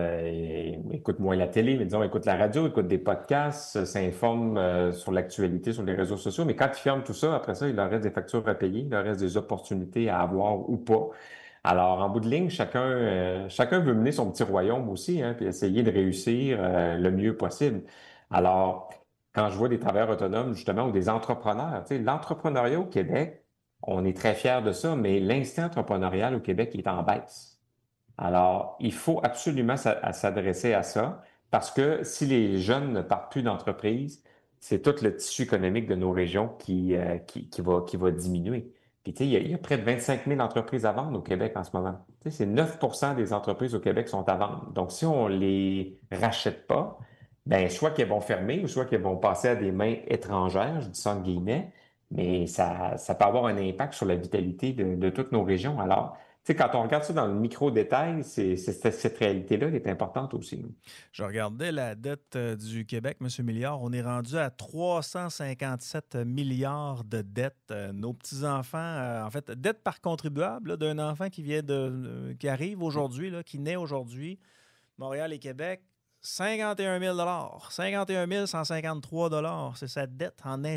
euh, écoutent moins la télé, mais disons, écoutent la radio, écoutent des podcasts, euh, s'informent euh, sur l'actualité, sur les réseaux sociaux. Mais quand ils ferment tout ça, après ça, il leur reste des factures à payer, il leur reste des opportunités à avoir ou pas. Alors, en bout de ligne, chacun, euh, chacun veut mener son petit royaume aussi, hein, puis essayer de réussir euh, le mieux possible. Alors, quand je vois des travailleurs autonomes, justement, ou des entrepreneurs, tu sais, l'entrepreneuriat au Québec, on est très fiers de ça, mais l'instinct entrepreneurial au Québec est en baisse. Alors, il faut absolument s'a- à s'adresser à ça parce que si les jeunes ne partent plus d'entreprise, c'est tout le tissu économique de nos régions qui, euh, qui, qui va, qui va diminuer. Puis, tu sais, il y a, il y a près de vingt-cinq mille entreprises à vendre au Québec en ce moment. Tu sais, c'est neuf pour cent des entreprises au Québec sont à vendre. Donc, si on les rachète pas, ben, soit qu'elles vont fermer ou soit qu'elles vont passer à des mains étrangères, je dis ça en guillemets, mais ça, ça peut avoir un impact sur la vitalité de, de toutes nos régions. Alors, tu sais, quand on regarde ça dans le micro-détail, c'est, c'est- c'est- cette réalité-là qui est importante aussi. Je regardais la dette euh, du Québec, M. Milliard. On est rendu à trois cent cinquante-sept milliards de dettes. Euh, nos petits-enfants, euh, en fait, dette par contribuable là, d'un enfant qui vient de, euh, qui arrive aujourd'hui, là, qui naît aujourd'hui, Montréal et Québec, cinquante et un mille cinquante et un mille cent cinquante-trois c'est sa dette en naissant.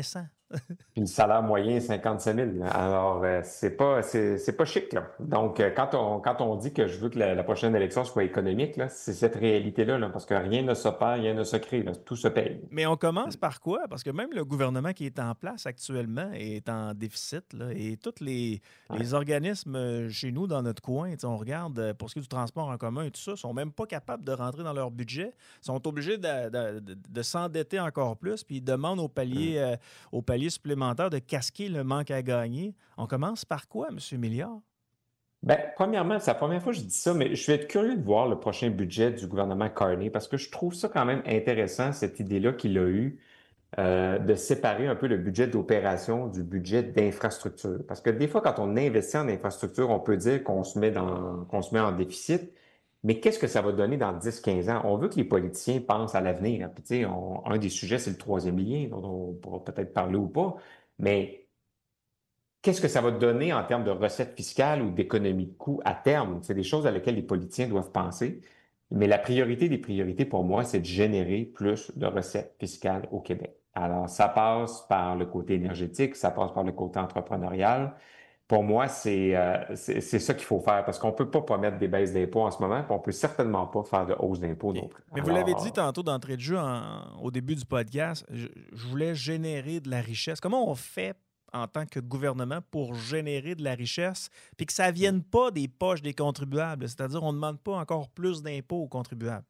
Puis le salaire moyen est cinquante-sept mille. Alors, euh, c'est pas, c'est, c'est pas chic, là. Donc, euh, quand on, quand on dit que je veux que la, la prochaine élection soit économique, là, c'est cette réalité-là, là, parce que rien ne se perd, rien ne se crée, là. Tout se paye. Mais on commence par quoi? Parce que même le gouvernement qui est en place actuellement est en déficit, là, et tous les, Ouais. les organismes euh, chez nous, dans notre coin, tu sais, on regarde euh, pour ce qui est du transport en commun et tout ça, sont même pas capables de rentrer dans leur budget, sont obligés de, de- de- de s'endetter encore plus, puis ils demandent au Hum. palier, euh, au palier supplémentaire de casquer le manque à gagner. On commence par quoi, M. Milliard? Ben, premièrement, c'est la première fois que je dis ça, mais je vais être curieux de voir le prochain budget du gouvernement Carney parce que je trouve ça quand même intéressant, cette idée-là qu'il a eue euh, de séparer un peu le budget d'opération du budget d'infrastructure. Parce que des fois, quand on investit en infrastructure, on peut dire qu'on se met dans, qu'on se met en déficit, mais qu'est-ce que ça va donner dans dix, quinze ans? On veut que les politiciens pensent à l'avenir, hein. Puis, tu sais, on- un des sujets, c'est le troisième lien, dont on pourra peut-être parler ou pas, mais qu'est-ce que ça va donner en termes de recettes fiscales ou d'économie de coûts à terme? C'est des choses à lesquelles les politiciens doivent penser. Mais la priorité des priorités pour moi, c'est de générer plus de recettes fiscales au Québec. Alors, ça passe par le côté énergétique, ça passe par le côté entrepreneurial. Pour moi, c'est euh, c'est c'est ça qu'il faut faire parce qu'on peut pas promettre des baisses d'impôts en ce moment, puis on peut certainement pas faire de hausse d'impôts OK. non plus. Mais vous l'avez dit Alors, tantôt d'entrée de jeu en- au début du podcast, je, je voulais générer de la richesse. Comment on fait en tant que gouvernement pour générer de la richesse puis que ça ne vienne pas des poches des contribuables? C'est-à-dire, on ne demande pas encore plus d'impôts aux contribuables.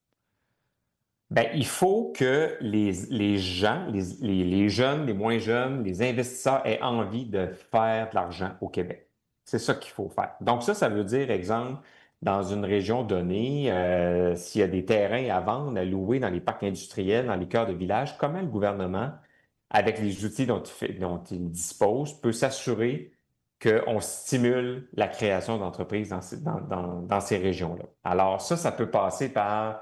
ben, il faut que les, les gens, les, les, les jeunes, les moins jeunes, les investisseurs aient envie de faire de l'argent au Québec. C'est ça qu'il faut faire. Donc ça, ça veut dire, exemple, dans une région donnée, euh, s'il y a des terrains à vendre, à louer dans les parcs industriels, dans les cœurs de village, comment le gouvernement, avec les outils dont il, fait- dont il dispose, peut s'assurer qu'on stimule la création d'entreprises dans, ces- dans, dans, dans ces régions-là. Alors ça, ça peut passer par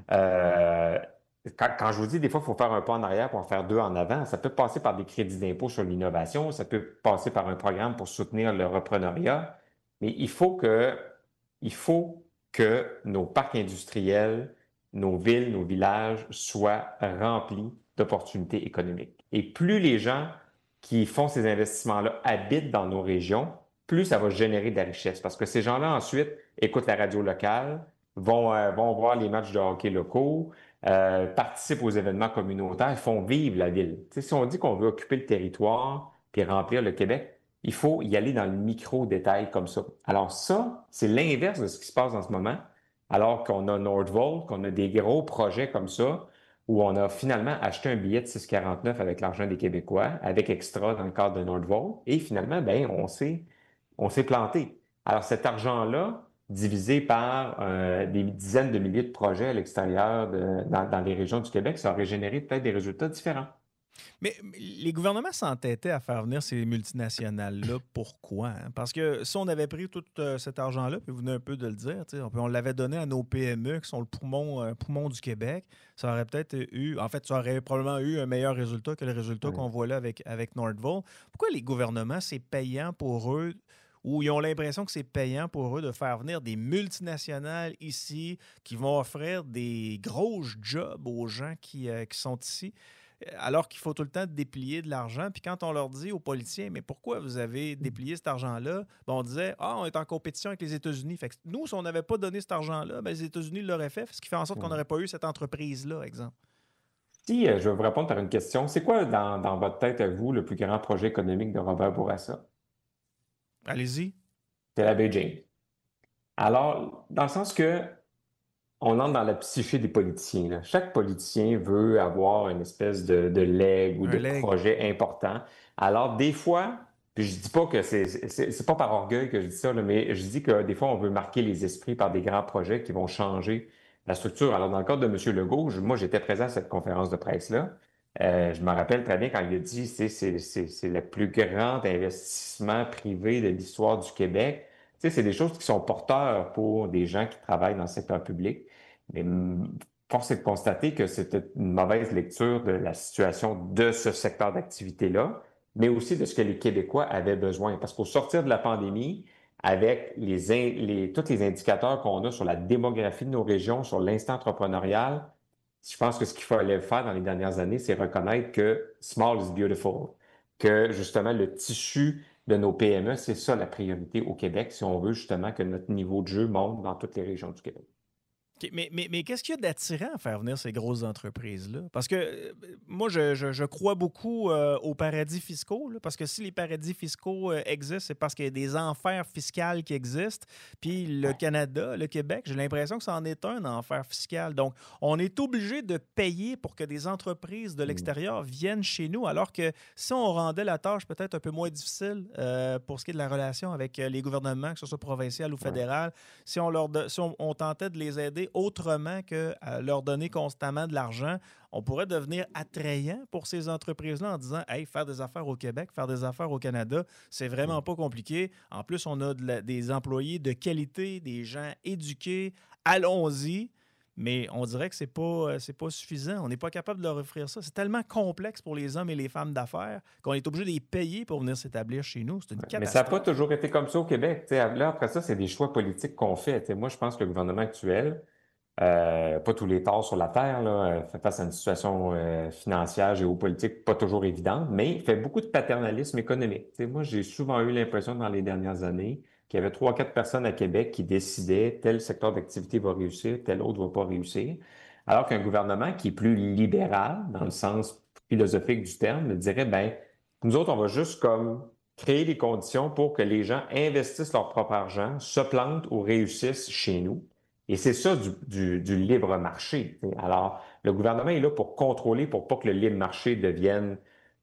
euh, quand, quand je vous dis, des fois, il faut faire un pas en arrière pour en faire deux en avant, ça peut passer par des crédits d'impôt sur l'innovation, ça peut passer par un programme pour soutenir le reprenariat, mais il faut que, il faut que nos parcs industriels, nos villes, nos villages soient remplis d'opportunités économiques. Et plus les gens qui font ces investissements-là habitent dans nos régions, plus ça va générer de la richesse. Parce que ces gens-là, ensuite, écoutent la radio locale, vont, euh, vont voir les matchs de hockey locaux, euh, participent aux événements communautaires, font vivre la ville. Tu sais, si on dit qu'on veut occuper le territoire puis remplir le Québec, il faut y aller dans le micro-détail comme ça. Alors ça, c'est l'inverse de ce qui se passe en ce moment, alors qu'on a Nordvolt, qu'on a des gros projets comme ça, où on a finalement acheté un billet de six virgule quarante-neuf avec l'argent des Québécois, avec Extra dans le cadre de Nordvolt, et finalement, ben, on s'est, on s'est planté. Alors cet argent-là, divisé par euh, des dizaines de milliers de projets à l'extérieur, de- dans, dans les régions du Québec, ça aurait généré peut-être des résultats différents. Mais mais les gouvernements s'entêtaient à faire venir ces multinationales-là. Pourquoi? Hein? Parce que si on avait pris tout euh, cet argent-là, puis vous venez un peu de le dire, tu sais, on, on l'avait donné à nos P M E qui sont le poumon, euh, poumon du Québec, ça aurait peut-être eu, en fait, ça aurait probablement eu un meilleur résultat que le résultat Ouais. qu'on voit là avec, avec Nordvolt. Pourquoi les gouvernements, c'est payant pour eux, ou ils ont l'impression que c'est payant pour eux de faire venir des multinationales ici qui vont offrir des gros jobs aux gens qui, euh, qui sont ici? Alors qu'il faut tout le temps déplier de l'argent. Puis quand on leur dit aux politiciens, mais pourquoi vous avez déplié cet argent-là? Ben, on disait, ah, on est en compétition avec les États-Unis. Fait que nous, si on n'avait pas donné cet argent-là, ben, les États-Unis l'auraient fait, ce qui fait en sorte qu'on Ouais. n'aurait pas eu cette entreprise-là, exemple. Si euh, je vais vous répondre par une question, c'est quoi dans, dans votre tête, à vous, le plus grand projet économique de Robert Bourassa? Allez-y. C'est la baie James. Alors, dans le sens que on entre dans la psyché des politiciens, là. Chaque politicien veut avoir une espèce de, de legs ou Un de leg. projet important. Alors, des fois, puis je dis pas que c'est c'est c'est pas par orgueil que je dis ça, là, mais je dis que des fois, on veut marquer les esprits par des grands projets qui vont changer la structure. Alors, dans le cadre de M. Legault, je- moi, j'étais présent à cette conférence de presse-là. Euh, je me rappelle très bien quand il a dit c'est c'est c'est c'est le plus grand investissement privé de l'histoire du Québec. Tu sais, c'est des choses qui sont porteurs pour des gens qui travaillent dans le secteur public. Mais hum, force est de constater que c'était une mauvaise lecture de la situation de ce secteur d'activité-là, mais aussi de ce que les Québécois avaient besoin. Parce qu'au sortir de la pandémie, avec les, in- les- tous les indicateurs qu'on a sur la démographie de nos régions, sur l'instant entrepreneurial, je pense que ce qu'il fallait faire dans les dernières années, c'est reconnaître que small is beautiful. que justement le tissu de nos P M E, c'est ça la priorité au Québec si on veut justement que notre niveau de jeu monte dans toutes les régions du Québec. OK, Mais, mais, mais qu'est-ce qu'il y a d'attirant à faire venir ces grosses entreprises-là? Parce que euh, moi, je, je- je crois beaucoup euh, aux paradis fiscaux, là, parce que si les paradis fiscaux euh, existent, c'est parce qu'il y a des enfers fiscaux qui existent. Puis le Canada, le Québec, j'ai l'impression que c'en est un enfer fiscal. Donc, on est obligé de payer pour que des entreprises de l'extérieur viennent chez nous, alors que si on rendait la tâche peut-être un peu moins difficile euh, pour ce qui est de la relation avec euh, les gouvernements, que ce soit provincial ou fédéral, si on, leur do- si on, on tentait de les aider autrement que à leur donner constamment de l'argent, on pourrait devenir attrayant pour ces entreprises-là en disant hey, faire des affaires au Québec, faire des affaires au Canada, c'est vraiment pas compliqué. En plus, on a de la- des employés de qualité, des gens éduqués. Allons-y. Mais on dirait que c'est pas, euh, c'est pas suffisant. On n'est pas capable de leur offrir ça. C'est tellement complexe pour les hommes et les femmes d'affaires qu'on est obligé de les payer pour venir s'établir chez nous. C'est une Mais ça n'a pas catastrophe. toujours été comme ça au Québec. Tu sais, là, après ça, c'est des choix politiques qu'on fait. Tu sais, moi, je pense que le gouvernement actuel, euh, pas tous les torts sur la terre, là, euh, fait face à une situation euh, financière, géopolitique pas toujours évidente, mais il fait beaucoup de paternalisme économique. Tu sais, moi, j'ai souvent eu l'impression dans les dernières années qu'il y avait trois, quatre personnes à Québec qui décidaient tel secteur d'activité va réussir, tel autre va pas réussir, alors qu'un gouvernement qui est plus libéral, dans le sens philosophique du terme, dirait, ben, nous autres, on va juste comme créer les conditions pour que les gens investissent leur propre argent, se plantent ou réussissent chez nous. Et c'est ça du, du, du libre marché. Alors, le gouvernement est là pour contrôler, pour pas que le libre marché devienne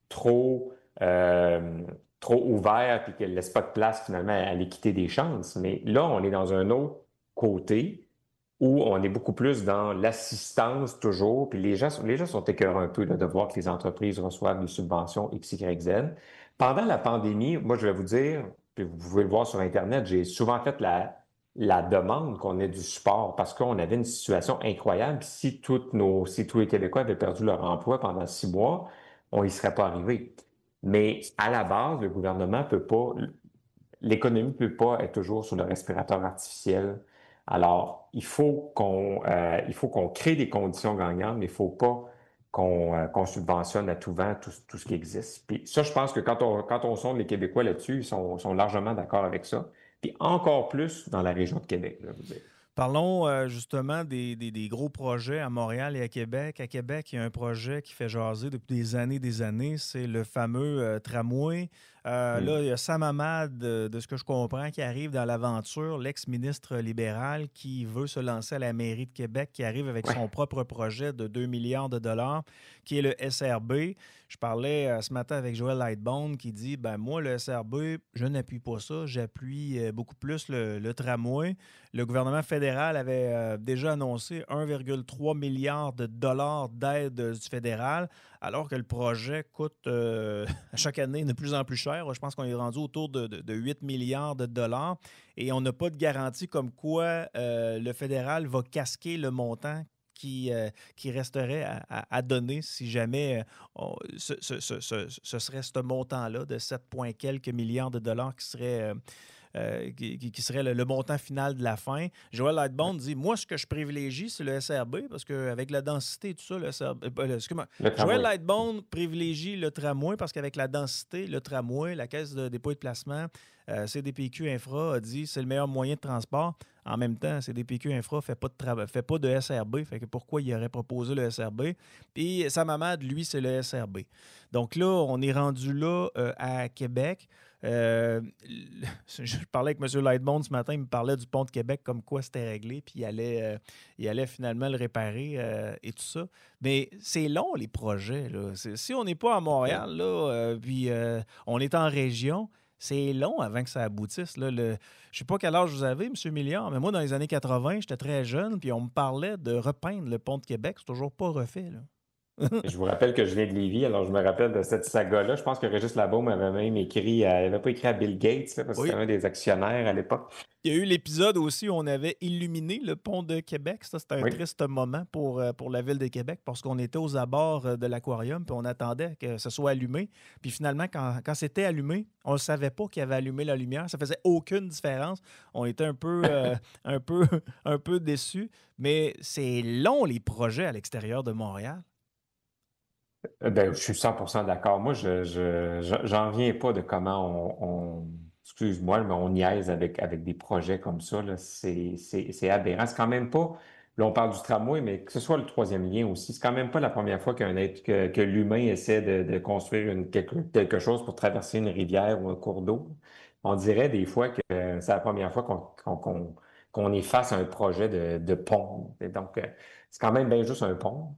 trop, euh, trop ouvert puis qu'elle laisse pas de place finalement à l'équité des chances. Mais là, on est dans un autre côté où on est beaucoup plus dans l'assistance toujours, puis les gens, les gens sont écœurés un peu là, de voir que les entreprises reçoivent des subventions X, Y, Z. Pendant la pandémie, moi, je vais vous dire, puis vous pouvez le voir sur Internet, j'ai souvent fait la, la demande qu'on ait du support parce qu'on avait une situation incroyable. Si toutes nos, si tous les Québécois avaient perdu leur emploi pendant six mois, on y serait pas arrivé. Mais à la base, le gouvernement peut pas, l'économie peut pas être toujours sur le respirateur artificiel. Alors, il faut qu'on, euh, il faut qu'on crée des conditions gagnantes, mais il faut pas qu'on euh, qu'on subventionne à tout vent tout, tout ce qui existe. Puis ça, je pense que quand on, quand on sonde les Québécois là-dessus, ils sont, sont largement d'accord avec ça. Puis encore plus dans la région de Québec, là, je veux dire. Parlons euh, justement des, des- des gros projets à Montréal et à Québec. À Québec, il y a un projet qui fait jaser depuis des années et des années. C'est le fameux euh, tramway. Euh, Mm. Là, il y a Sam Hamad, euh, de ce que je comprends, qui arrive dans l'aventure, l'ex-ministre libéral qui veut se lancer à la mairie de Québec, qui arrive avec Ouais. son propre projet de deux milliards de dollars, qui est le S R B. Je parlais euh, ce matin avec Joël Lightbone qui dit ben moi, le S R B, je n'appuie pas ça, j'appuie euh, beaucoup plus le, le tramway. Le gouvernement fédéral avait euh, déjà annoncé un virgule trois milliard de dollars d'aide du fédéral, alors que le projet coûte euh, à chaque année de plus en plus cher. Je pense qu'on est rendu autour de, de- de huit milliards de dollars et on n'a pas de garantie comme quoi euh, le fédéral va casquer le montant qui, euh, qui resterait à, à- à donner si jamais euh, on- ce, ce- ce- ce- ce serait ce montant-là de sept points quelques milliards de dollars qui serait... euh, euh, qui, qui- qui serait le, le montant final de la fin. Joël Lightbone dit moi, ce que je privilégie, c'est le S R B, parce qu'avec la densité et tout ça, le S R B. euh, excuse-moi. Le Joël tramway. Lightbone privilégie le tramway parce qu'avec la densité, le tramway, la caisse de dépôt et de placement, euh, C D P Q Infra a dit c'est le meilleur moyen de transport. En même temps, C D P Q Infra ne fait, pas de tra- fait pas de S R B. Fait que pourquoi il aurait proposé le S R B? Puis Sam Hamad, lui, c'est le S R B. Donc là, on est rendu là euh, à Québec. Euh, je parlais avec M. Lightbone ce matin, il me parlait du pont de Québec comme quoi c'était réglé, puis il allait, euh, il allait finalement le réparer euh, et tout ça. Mais c'est long, les projets. Là. C'est- si on n'est pas à Montréal, là, euh, puis euh, on est en région, c'est long avant que ça aboutisse. Là. Le, je ne sais pas quel âge vous avez, M. Milliard, mais moi, dans les années quatre-vingt, j'étais très jeune, puis on me parlait de repeindre le pont de Québec. C'est toujours pas refait. Là. Je vous rappelle que je viens de Lévis, alors je me rappelle de cette saga-là. Je pense que Régis Labaume avait même écrit, à- il n'avait pas écrit à Bill Gates, là, parce que Oui. c'était un des actionnaires à l'époque. Il y a eu l'épisode aussi où on avait illuminé le pont de Québec. Ça, c'était un Oui. triste moment pour, euh, pour la ville de Québec parce qu'on était aux abords euh, de l'aquarium puis on attendait que ce soit allumé. Puis finalement, quand, quand c'était allumé, on ne savait pas qu'il avait allumé la lumière. Ça faisait aucune différence. On était un peu, euh, un peu, un peu déçus. Mais c'est long, les projets à l'extérieur de Montréal. Euh, Ben, je suis cent pour cent d'accord. Moi, je, je, je- j'en reviens pas de comment on, on- excuse-moi, mais on niaise avec, avec des projets comme ça, là. C'est, c'est, c'est aberrant. C'est quand même pas, là, on parle du tramway, mais que ce soit le troisième lien aussi, c'est quand même pas la première fois qu'un être, que, que l'humain essaie de, de construire une, quelque, quelque chose pour traverser une rivière ou un cours d'eau. On dirait des fois que euh, c'est la première fois qu'on, qu'on, qu'on, qu'on est face à un projet de, de pont. Et donc, euh, c'est quand même bien juste un pont.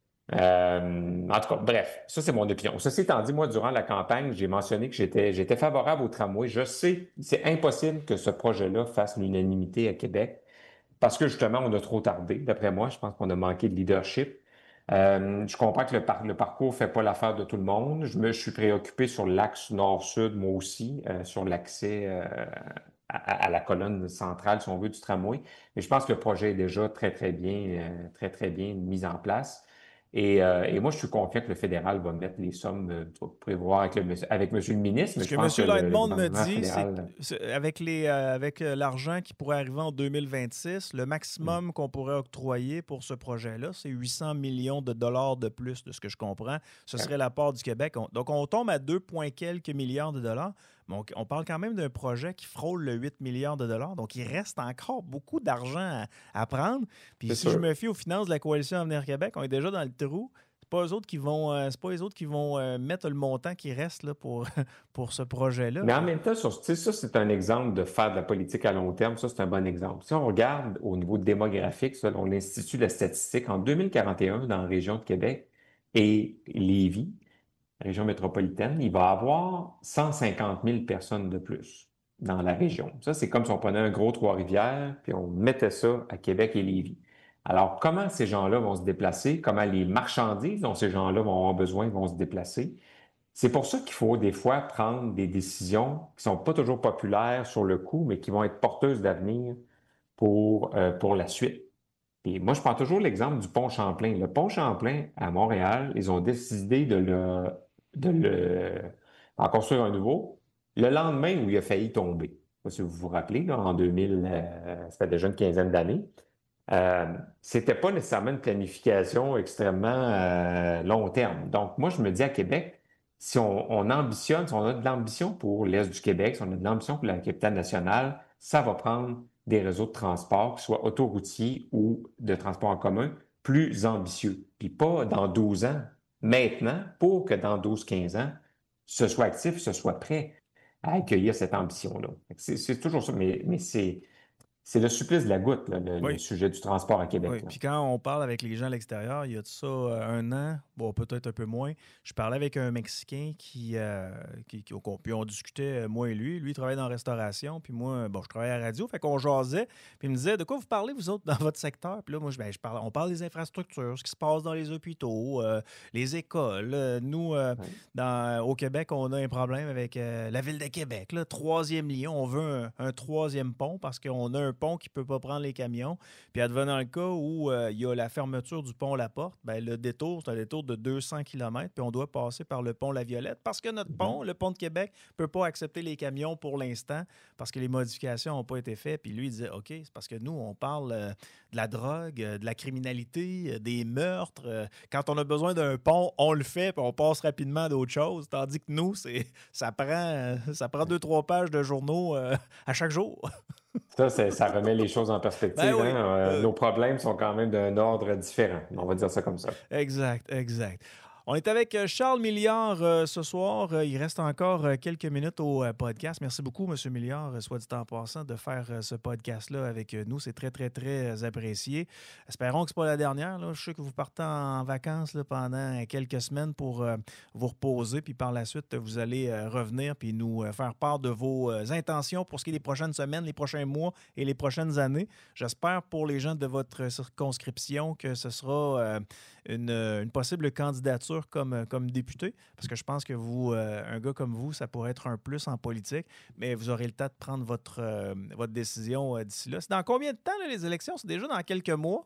Euh, en tout cas, bref, ça c'est mon opinion. Ceci étant dit, moi, durant la campagne, j'ai mentionné que j'étais j'étais favorable au tramway. Je sais, c'est impossible que ce projet-là fasse l'unanimité à Québec parce que justement, on a trop tardé. D'après moi, je pense qu'on a manqué de leadership. Euh, je comprends que le, par- le parcours ne fait pas l'affaire de tout le monde. Je me je suis préoccupé sur l'axe nord-sud, moi aussi, euh, sur l'accès euh, à, à la colonne centrale, si on veut, du tramway. Mais je pense que le projet est déjà très, très bien, euh, très, très bien mis en place. Et, euh, et moi, je suis confiant que le fédéral va mettre les sommes, euh, tu vas prévoir avec, le, monsieur- avec monsieur le ministre, mais Ce je que pense que M. le, le Lightmond me gouvernement dit, c'est fédéral. qu'avec les, euh, avec euh, l'argent qui pourrait arriver en deux mille vingt-six, le Hmm, maximum qu'on pourrait octroyer pour ce projet-là, c'est huit cents millions de dollars de plus, de ce que je comprends. Ce serait correct. l'apport du Québec. On- donc, on tombe à deux points quelques milliards de dollars. Mais on, on parle quand même d'un projet qui frôle le huit milliards de dollars. Donc, il reste encore beaucoup d'argent à, à prendre. Puis, C'est si je sûr. me fie aux finances de la Coalition Avenir Québec, on est déjà dans le trou. C'est pas eux autres qui vont, euh, c'est pas eux autres qui vont euh, mettre le montant qui reste là, pour, pour ce projet-là. Mais en Fait même temps, sur, tu sais, ça, c'est un exemple de faire de la politique à long terme. Ça, c'est un bon exemple. Si on regarde au niveau démographique, selon l'Institut de la statistique, en deux mille quarante et un, dans la région de Québec et Lévis, région métropolitaine, il va y avoir cent cinquante mille personnes de plus dans la région. Ça, c'est comme si on prenait un gros Trois-Rivières, puis on mettait ça à Québec et Lévis. Alors, comment ces gens-là vont se déplacer? Comment les marchandises dont ces gens-là vont avoir besoin vont se déplacer? C'est pour ça qu'il faut des fois prendre des décisions qui sont pas toujours populaires sur le coup, mais qui vont être porteuses d'avenir pour, euh, pour la suite. Et moi, je prends toujours l'exemple du pont Champlain. Le pont Champlain à Montréal, ils ont décidé de le, de le, en construire un nouveau le lendemain où il a failli tomber. Je sais pas si vous vous rappelez, là, en deux mille, euh, ça fait déjà une quinzaine d'années. Euh, c'était pas nécessairement une planification extrêmement euh, long terme. Donc, moi, je me dis à Québec, si on, on ambitionne, si on a de l'ambition pour l'Est du Québec, si on a de l'ambition pour la capitale nationale, ça va prendre des réseaux de transport, qu'ils soient autoroutiers ou de transport en commun, plus ambitieux. Puis pas dans douze ans, maintenant, pour que dans douze quinze ans, ce soit actif, ce soit prêt à accueillir cette ambition-là. C'est c'est toujours ça, mais, mais c'est c'est le supplice de la goutte, là, le, le Oui, sujet du transport à Québec, oui. là. Puis quand on parle avec les gens à l'extérieur, il y a de ça euh, un an, bon, peut-être un peu moins, je parlais avec un Mexicain qui, euh, qui, qui- qu'on- puis on discutait, euh, moi et lui. Lui, il travaillait dans la restauration, puis moi, bon, je travaillais à la radio, fait qu'on jasait, puis il me disait, de quoi vous parlez, vous autres, dans votre secteur? Puis là, moi, je, ben, je parle, on parle des infrastructures, ce qui se passe dans les hôpitaux, euh, les écoles. Euh, nous, euh, Ouais. dans, au Québec, on a un problème avec euh, la ville de Québec, là, troisième lien, on veut un, un troisième pont parce qu'on a un pont qui ne peut pas prendre les camions. Puis advenant le cas où euh, il y a la fermeture du pont La Porte, ben, le détour, c'est un détour de deux cents kilomètres, puis on doit passer par le pont La Violette parce que notre Mhm. pont, le pont de Québec, ne peut pas accepter les camions pour l'instant parce que les modifications n'ont pas été faites. Puis lui, il disait, OK, c'est parce que nous, on parle euh, de la drogue, euh, de la criminalité, euh, des meurtres. euh, quand on a besoin d'un pont, on le fait, puis on passe rapidement à d'autres choses. Tandis que nous, c'est, ça prend, euh, ça prend deux, trois pages de journaux euh, à chaque jour. Ça, c'est- ça remet les choses en Ben perspective, hein. oui. Euh, Euh, nos problèmes sont quand même d'un ordre différent. On va dire ça comme ça. Exact, exact. On est avec euh, Charles Milliard euh, ce soir. Euh, il reste encore euh, quelques minutes au euh, podcast. Merci beaucoup, M. Milliard, euh, soit dit en passant, de faire euh, ce podcast-là avec euh, nous. C'est très, très, très euh, apprécié. Espérons que ce n'est pas la dernière, là. Je sais que vous partez en vacances là, pendant quelques semaines pour euh, vous reposer. Puis par la suite, vous allez euh, revenir puis nous euh, faire part de vos euh, intentions pour ce qui est des prochaines semaines, les prochains mois et les prochaines années. J'espère pour les gens de votre circonscription que ce sera euh, une, une possible candidature comme, euh, comme député, parce que je pense que vous, euh, un gars comme vous, ça pourrait être un plus en politique, mais vous aurez le temps de prendre votre, euh, votre décision euh, d'ici là. C'est dans combien de temps, là, les élections? C'est déjà dans quelques mois?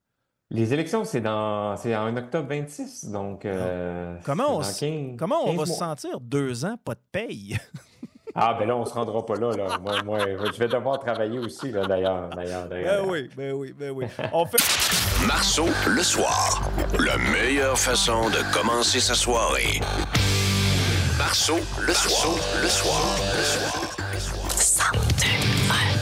Les élections, c'est dans, c'est en octobre vingt-six, donc Donc, euh, comment c'est on, dans s- quinze comment on va quinze se mois. sentir deux ans, pas de paye? Ah, ben là, on se rendra pas là, là. Moi, moi, je vais devoir travailler aussi, là, d'ailleurs, d'ailleurs, Ben d'ailleurs. oui, ben oui, ben oui. On fait... Marceau, le soir. La meilleure façon de commencer sa soirée. Marceau, le soir. Le soir. Le soir. Le soir. cent deux un.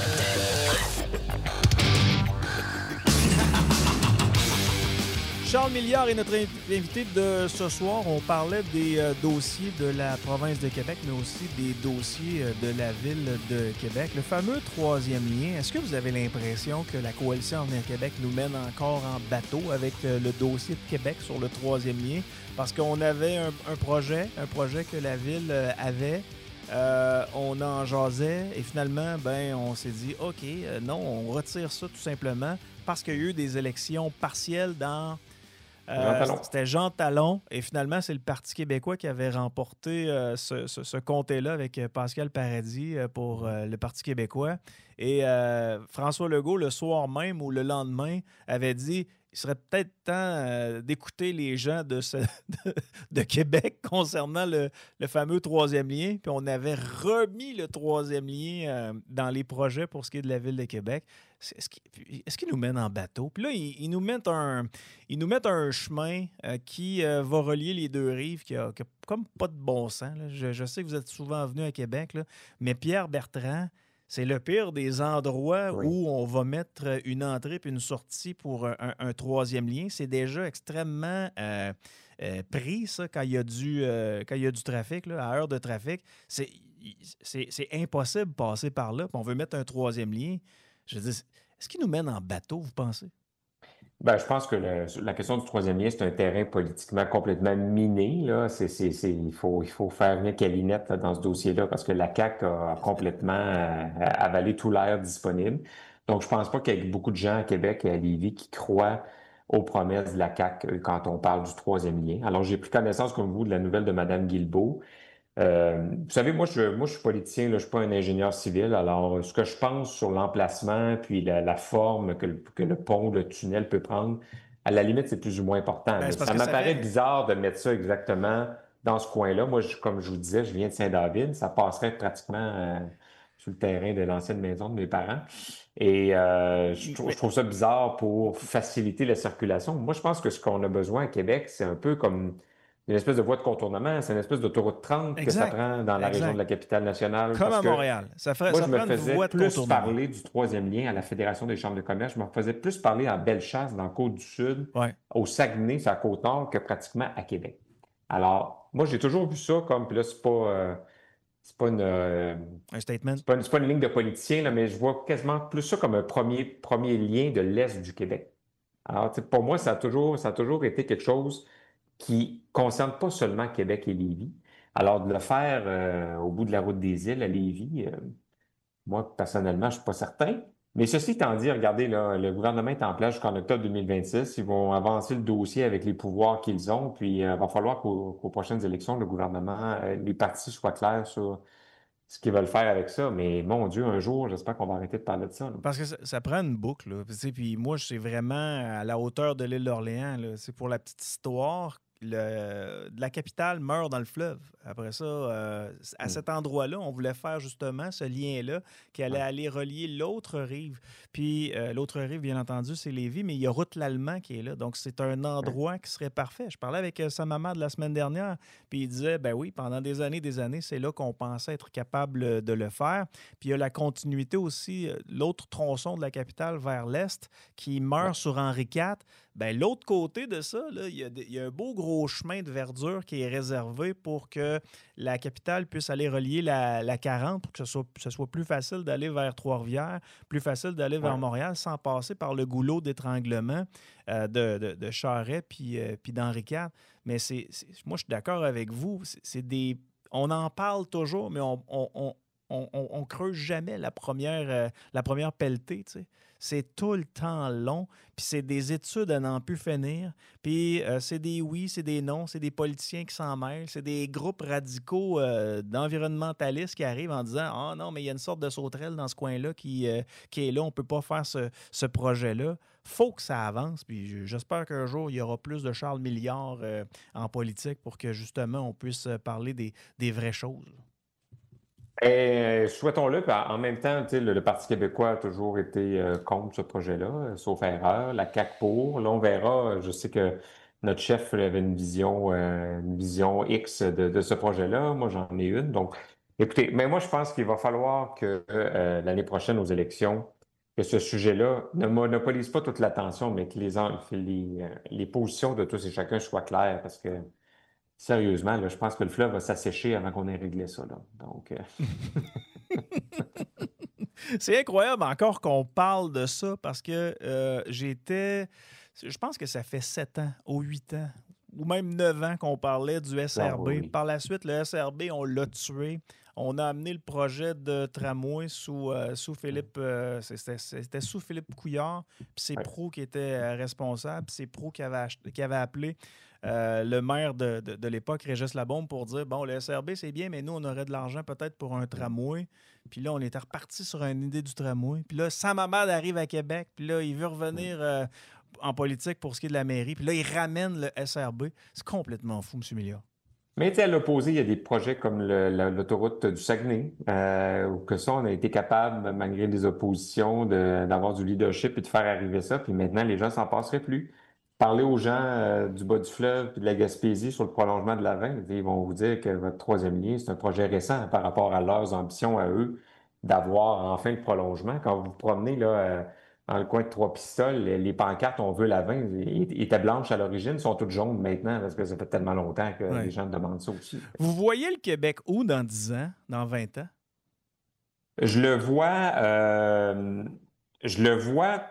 Charles Milliard est notre invité de ce soir. On parlait des euh, dossiers de la province de Québec, mais aussi des dossiers euh, de la ville de Québec. Le fameux troisième lien, est-ce que vous avez l'impression que la coalition Avenir Québec nous mène encore en bateau avec euh, le dossier de Québec sur le troisième lien? Parce qu'on avait un, un projet, un projet que la ville euh, avait. Euh, on en jasait et finalement, ben, on s'est dit, OK, euh, non, on retire ça tout simplement parce qu'il y a eu des élections partielles dans... Euh, Jean c'était Jean Talon et finalement, c'est le Parti québécois qui avait remporté euh, ce, ce, ce comté-là avec Pascal Paradis euh, pour euh, le Parti québécois. Et euh, François Legault, le soir même ou le lendemain, avait dit il serait peut-être temps euh, d'écouter les gens de, ce, de, de Québec concernant le, le fameux troisième lien. Puis on avait remis le troisième lien euh, dans les projets pour ce qui est de la Ville de Québec. Est-ce qu'ils, est-ce qu'ils nous mènent en bateau? Puis là, ils, ils, nous mettent un, ils nous mettent un chemin euh, qui euh, va relier les deux rives, qui a, qui a comme pas de bon sens. Là. Je, je sais que vous êtes souvent venus à Québec, là, mais Pierre Bertrand, c'est le pire des endroits oui. où on va mettre une entrée puis une sortie pour un, un, un troisième lien. C'est déjà extrêmement euh, euh, pris, ça, quand il y a du, euh, quand il y a du trafic, là, à heure de trafic. C'est, c'est, c'est impossible de passer par là. Puis on veut mettre un troisième lien. Je veux dire, est-ce qu'il nous mène en bateau, vous pensez? Ben, je pense que le, la question du troisième lien, c'est un terrain politiquement complètement miné. Là. C'est, c'est, c'est, il, faut, il faut faire venir Calinette là, dans ce dossier-là parce que la C A Q a complètement euh, avalé tout l'air disponible. Donc, je pense pas qu'il y ait beaucoup de gens à Québec et à Lévis qui croient aux promesses de la C A Q quand on parle du troisième lien. Alors, j'ai pris connaissance, comme vous, de la nouvelle de Mme Guilbeault. Euh, vous savez, moi je, moi, je suis politicien, là, je suis pas un ingénieur civil. Alors, ce que je pense sur l'emplacement puis la, la forme que le, que le pont, le tunnel peut prendre, à la limite, c'est plus ou moins important. Ben, ça m'apparaît fait... bizarre de mettre ça exactement dans ce coin-là. Moi, je, comme je vous disais, je viens de Saint-David. Ça passerait pratiquement euh, sur le terrain de l'ancienne maison de mes parents. Et euh, je, je trouve ça bizarre pour faciliter la circulation. Moi, je pense que ce qu'on a besoin à Québec, c'est un peu comme... une espèce de voie de contournement, c'est une espèce d'autoroute trente exact. Que ça prend dans la exact. Région de la capitale nationale. Comme parce à Montréal. Ça ferait, moi, ça je me faisais voie de plus parler du troisième lien à la Fédération des chambres de commerce. Je me faisais plus parler en Bellechasse, dans la Côte-du-Sud, ouais. au Saguenay, sur la Côte-Nord, que pratiquement à Québec. Alors, moi, j'ai toujours vu ça comme, puis là, c'est pas... Euh, c'est pas une... Euh, un statement. C'est pas une, c'est pas une ligne de politicien, là, mais je vois quasiment plus ça comme un premier, premier lien de l'Est du Québec. Alors, pour moi, ça a toujours, ça a toujours été quelque chose qui ne concerne pas seulement Québec et Lévis. Alors, de le faire euh, au bout de la route des îles à Lévis, euh, moi, personnellement, je ne suis pas certain. Mais ceci étant dit, regardez, là, le gouvernement est en place jusqu'en octobre deux mille vingt-six. Ils vont avancer le dossier avec les pouvoirs qu'ils ont. Puis, il euh, va falloir qu'aux, qu'aux prochaines élections, le gouvernement, euh, les partis soient clairs sur ce qu'ils veulent faire avec ça. Mais mon Dieu, un jour, j'espère qu'on va arrêter de parler de ça. Là. Parce que ça, ça prend une boucle. Là. Puis moi, c'est vraiment à la hauteur de l'île d'Orléans. Là. C'est pour la petite histoire. Le, la capitale meurt dans le fleuve. Après ça, euh, à mm. cet endroit-là, on voulait faire justement ce lien-là qui allait ouais. aller relier l'autre rive. Puis euh, l'autre rive, bien entendu, c'est Lévis, mais il y a Route l'Allemand qui est là. Donc, c'est un endroit ouais. qui serait parfait. Je parlais avec euh, sa maman de la semaine dernière, puis il disait, ben oui, pendant des années, des années, c'est là qu'on pensait être capable de le faire. Puis il y a la continuité aussi, l'autre tronçon de la capitale vers l'est qui meurt ouais. sur Henri quatre. Ben, l'autre côté de ça, là, il, y a de, il y a un beau gros chemin de verdure qui est réservé pour que la capitale puisse aller relier la, la quarante pour que ce soit, ce soit plus facile d'aller vers Trois-Rivières, plus facile d'aller vers ouais. Montréal sans passer par le goulot d'étranglement euh, de, de, de Charest puis, euh, puis d'Henri quatre. Mais c'est, c'est, moi, je suis d'accord avec vous. C'est, c'est des, on en parle toujours, mais on on, on, on, on creuse jamais la première, euh, la première pelletée, tu sais. C'est tout le temps long, puis c'est des études à n'en plus finir, puis euh, c'est des oui, c'est des non, c'est des politiciens qui s'en mêlent, c'est des groupes radicaux euh, d'environnementalistes qui arrivent en disant « Ah non, mais il y a une sorte de sauterelle dans ce coin-là qui, euh, qui est là, on ne peut pas faire ce, ce projet-là. » Faut que ça avance, puis j'espère qu'un jour, il y aura plus de Charles Milliard euh, en politique pour que justement, on puisse parler des, des vraies choses. Et, souhaitons-le, puis en en même temps, tu sais, le, le Parti québécois a toujours été euh, contre ce projet-là, euh, sauf erreur. La C A Q pour. Là, on verra. Je sais que notre chef avait une vision, euh, une vision X de, de ce projet-là. Moi, j'en ai une. Donc, écoutez, mais moi, je pense qu'il va falloir que euh, l'année prochaine, aux élections, que ce sujet-là ne monopolise pas toute l'attention, mais que les, en- que les, euh, les positions de tous et chacun soient claires, parce que sérieusement, là, je pense que le fleuve va s'assécher avant qu'on ait réglé ça, là. Donc, euh, C'est incroyable encore qu'on parle de ça parce que euh, j'étais. Je pense que ça fait sept ans ou huit ans ou même neuf ans qu'on parlait du ah S R B. oui, Par la suite, le S R B, on l'a tué. On a amené le projet de tramway sous, euh, sous Philippe. euh, c'était, c'était sous Philippe Couillard. Puis c'est oui. Proulx qui était euh, responsable. Puis c'est Proulx qui avait, ach- qui avait appelé euh, le maire de, de, de l'époque, Régis Labombe, pour dire bon, le S R B, c'est bien, mais nous, on aurait de l'argent peut-être pour un tramway. Puis là, on était reparti sur une idée du tramway. Puis là, Sam Hamad arrive à Québec. Puis là, il veut revenir euh, en politique pour ce qui est de la mairie. Puis là, il ramène le S R B. C'est complètement fou, M. Milliard. Mais tu sais, à l'opposé, il y a des projets comme le- la- l'autoroute du Saguenay, euh, où que ça, on a été capable, malgré des oppositions, de- d'avoir du leadership et de faire arriver ça. Puis maintenant, les gens s'en passeraient plus. Parlez aux gens euh, du bas du fleuve et de la Gaspésie sur le prolongement de la vingt, ils vont vous dire que votre troisième lien, c'est un projet récent par rapport à leurs ambitions à eux d'avoir enfin le prolongement. Quand vous vous promenez là, euh, dans le coin de Trois-Pistoles, les les pancartes «On veut la vingt» é- étaient blanches à l'origine, sont toutes jaunes maintenant parce que ça fait tellement longtemps que les Ouais. gens demandent ça aussi. Vous voyez le Québec où dans dix ans, dans vingt ans? Je le vois, euh, je le vois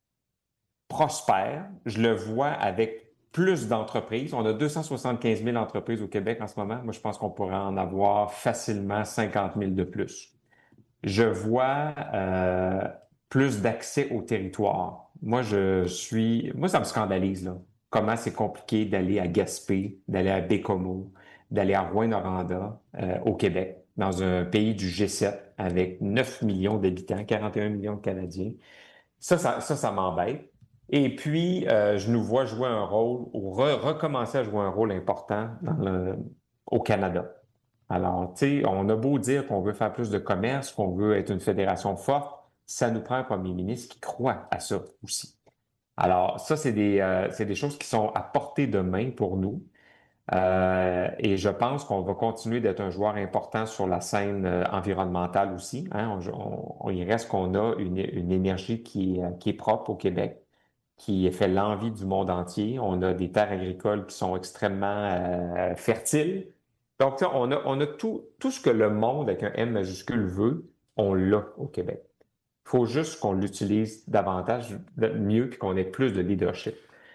prospère, je le vois avec plus d'entreprises. On a deux cent soixante-quinze mille entreprises au Québec en ce moment. Moi, je pense qu'on pourrait en avoir facilement cinquante mille de plus. Je vois euh, plus d'accès au territoire. Moi, je suis, moi, ça me scandalise, là. Comment c'est compliqué d'aller à Gaspé, d'aller à Bécomo, d'aller à Rouyn-Noranda, euh, au Québec, dans un pays du G sept avec neuf millions d'habitants, quarante et un millions de Canadiens. Ça, ça, ça, ça m'embête. Et puis, euh, je nous vois jouer un rôle ou re- recommencer à jouer un rôle important dans le- au Canada. Alors, tu sais, on a beau dire qu'on veut faire plus de commerce, qu'on veut être une fédération forte, ça nous prend un premier ministre qui croit à ça aussi. Alors, ça, c'est des, euh, c'est des choses qui sont à portée de main pour nous. Euh, et je pense qu'on va continuer d'être un joueur important sur la scène euh, environnementale aussi, hein. On, on- on- il reste qu'on a une, une énergie qui, est- euh, qui est propre au Québec, qui fait l'envie du monde entier. On a des terres agricoles qui sont extrêmement euh, fertiles. Donc, tu sais, on a, on a tout, tout ce que le monde avec un M majuscule veut, on l'a au Québec. Il faut juste qu'on l'utilise davantage, de- mieux, puis qu'on ait plus de leadership.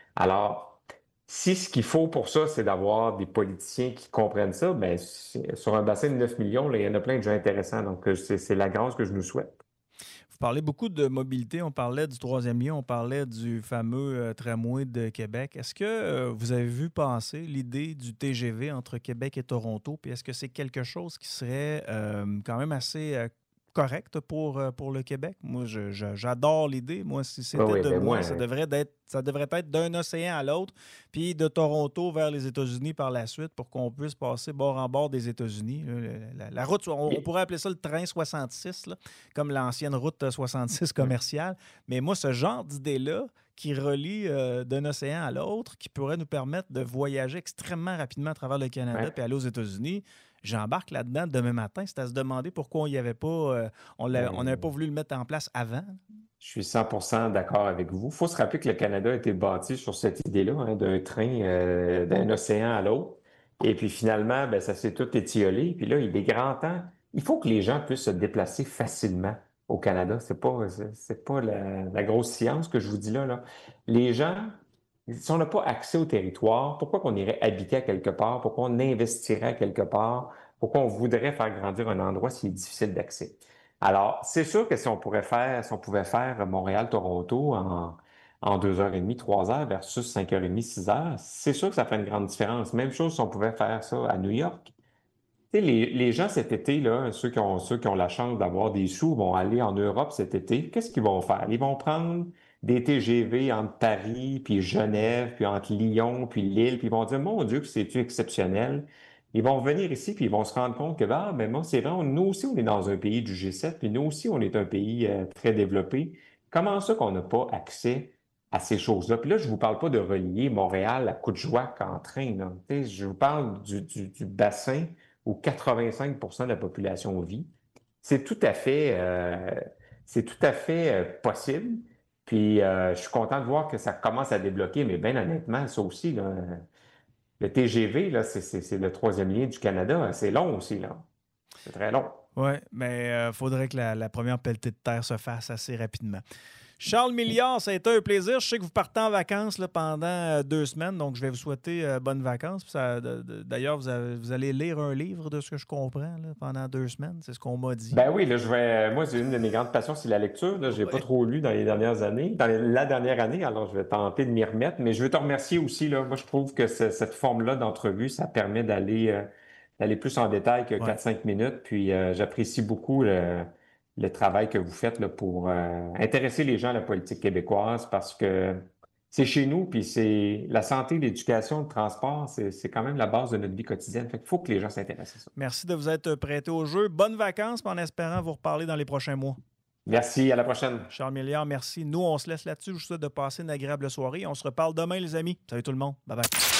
Alors, si ce qu'il faut pour ça, c'est d'avoir des politiciens qui comprennent ça, ben, c'est- sur un bassin de neuf millions, là, il y en a plein de gens intéressants. Donc, euh, c'est c'est la grâce que je nous souhaite. Vous parlez beaucoup de mobilité. On parlait du troisième lien, on parlait du fameux euh, tramway de Québec. Est-ce que euh, vous avez vu passer l'idée du T G V entre Québec et Toronto? Puis est-ce que c'est quelque chose qui serait euh, quand même assez euh, correct pour, euh, pour le Québec? Moi, je- je- j'adore l'idée. Moi, si Oui, c'était oui, de ben moi, moi, ça euh, devrait être, ça devrait être d'un océan à l'autre, puis de Toronto vers les États-Unis par la suite pour qu'on puisse passer bord en bord des États-Unis. Là, La, la- la route, on, on et- pourrait appeler ça le train soixante-six, là, comme l'ancienne route soixante-six commerciale. Mais moi, ce genre d'idée-là qui relie euh, d'un océan à l'autre, qui pourrait nous permettre de voyager extrêmement rapidement à travers le Canada ouais, puis aller aux États-Unis, j'embarque là-dedans demain matin. C'est à se demander pourquoi on y avait pas, euh, on l'a- on n'avait pas ben, voulu le mettre en place avant. je suis cent pour cent d'accord avec vous. Il faut se rappeler que le Canada a été bâti sur cette idée-là, hein, d'un train euh, d'un océan à l'autre. Et puis finalement, ben, ça s'est tout étiolé. Puis là, il est grand temps. Il faut que les gens puissent se déplacer facilement au Canada. C'est pas, c'est c'est pas la, la grosse science que je vous dis là, là. Les gens, si on n'a pas accès au territoire, pourquoi qu'on irait habiter à quelque part? Pourquoi on investirait à quelque part? Pourquoi on voudrait faire grandir un endroit s'il est difficile d'accès? Alors, c'est sûr que si on pourrait faire, si on pouvait faire Montréal-Toronto en, en deux heures et demie, trois heures versus cinq heures et demie, six heures, c'est sûr que ça fait une grande différence. Même chose si on pouvait faire ça à New York. Tu sais, les, les gens cet été, là, ceux qui ont, ceux qui ont la chance d'avoir des sous vont aller en Europe cet été. Qu'est-ce qu'ils vont faire? Ils vont prendre des T G V entre Paris, puis Genève, puis entre Lyon, puis Lille, puis ils vont dire, mon Dieu, que c'est-tu exceptionnel. ils vont venir ici puis ils vont se rendre compte que, ah, ben moi, c'est vrai, nous aussi, on est dans un pays du G sept, puis nous aussi, on est un pays euh, très développé. Comment ça qu'on n'a pas accès à ces choses-là? Puis là, je ne vous parle pas de relier Montréal à Coudjoie en train, là. Tu sais, je vous parle du, du, du bassin où quatre-vingt-cinq pour cent de la population vit. C'est tout à fait, euh, c'est tout à fait euh, possible. Puis euh, je suis content de voir que ça commence à débloquer, mais bien honnêtement, ça aussi, là, le T G V, là, c'est, c'est, c'est le troisième lien du Canada. C'est long aussi, là. C'est très long. Oui, mais il euh, faudrait que la, la première pelletée de terre se fasse assez rapidement. Charles Milliard, ça a été un plaisir. Je sais que vous partez en vacances là, pendant euh, deux semaines, donc je vais vous souhaiter euh, bonnes vacances. Puis ça, de, de, d'ailleurs, vous, avez, vous allez lire un livre de ce que je comprends là, pendant deux semaines. C'est ce qu'on m'a dit. Ben oui, là, je vais. Moi, c'est une de mes grandes passions, c'est la lecture. Je n'ai ouais. pas trop lu dans les dernières années, dans la dernière année, alors je vais tenter de m'y remettre. Mais je veux te remercier aussi. Là. Moi, je trouve que ce, cette forme-là d'entrevue, ça permet d'aller, euh, d'aller plus en détail que Ouais. quatre cinq minutes. Puis euh, j'apprécie beaucoup le, le travail que vous faites là, pour euh, intéresser les gens à la politique québécoise parce que c'est chez nous, puis c'est la santé, l'éducation, le transport, c'est, c'est quand même la base de notre vie quotidienne. Fait qu'il faut que les gens s'intéressent à ça. Merci de vous être prêté au jeu. Bonnes vacances, en espérant vous reparler dans les prochains mois. Merci, à la prochaine. Charles Milliard, merci. Nous, on se laisse là-dessus. Je vous souhaite de passer une agréable soirée. On se reparle demain, les amis. Salut tout le monde. Bye bye.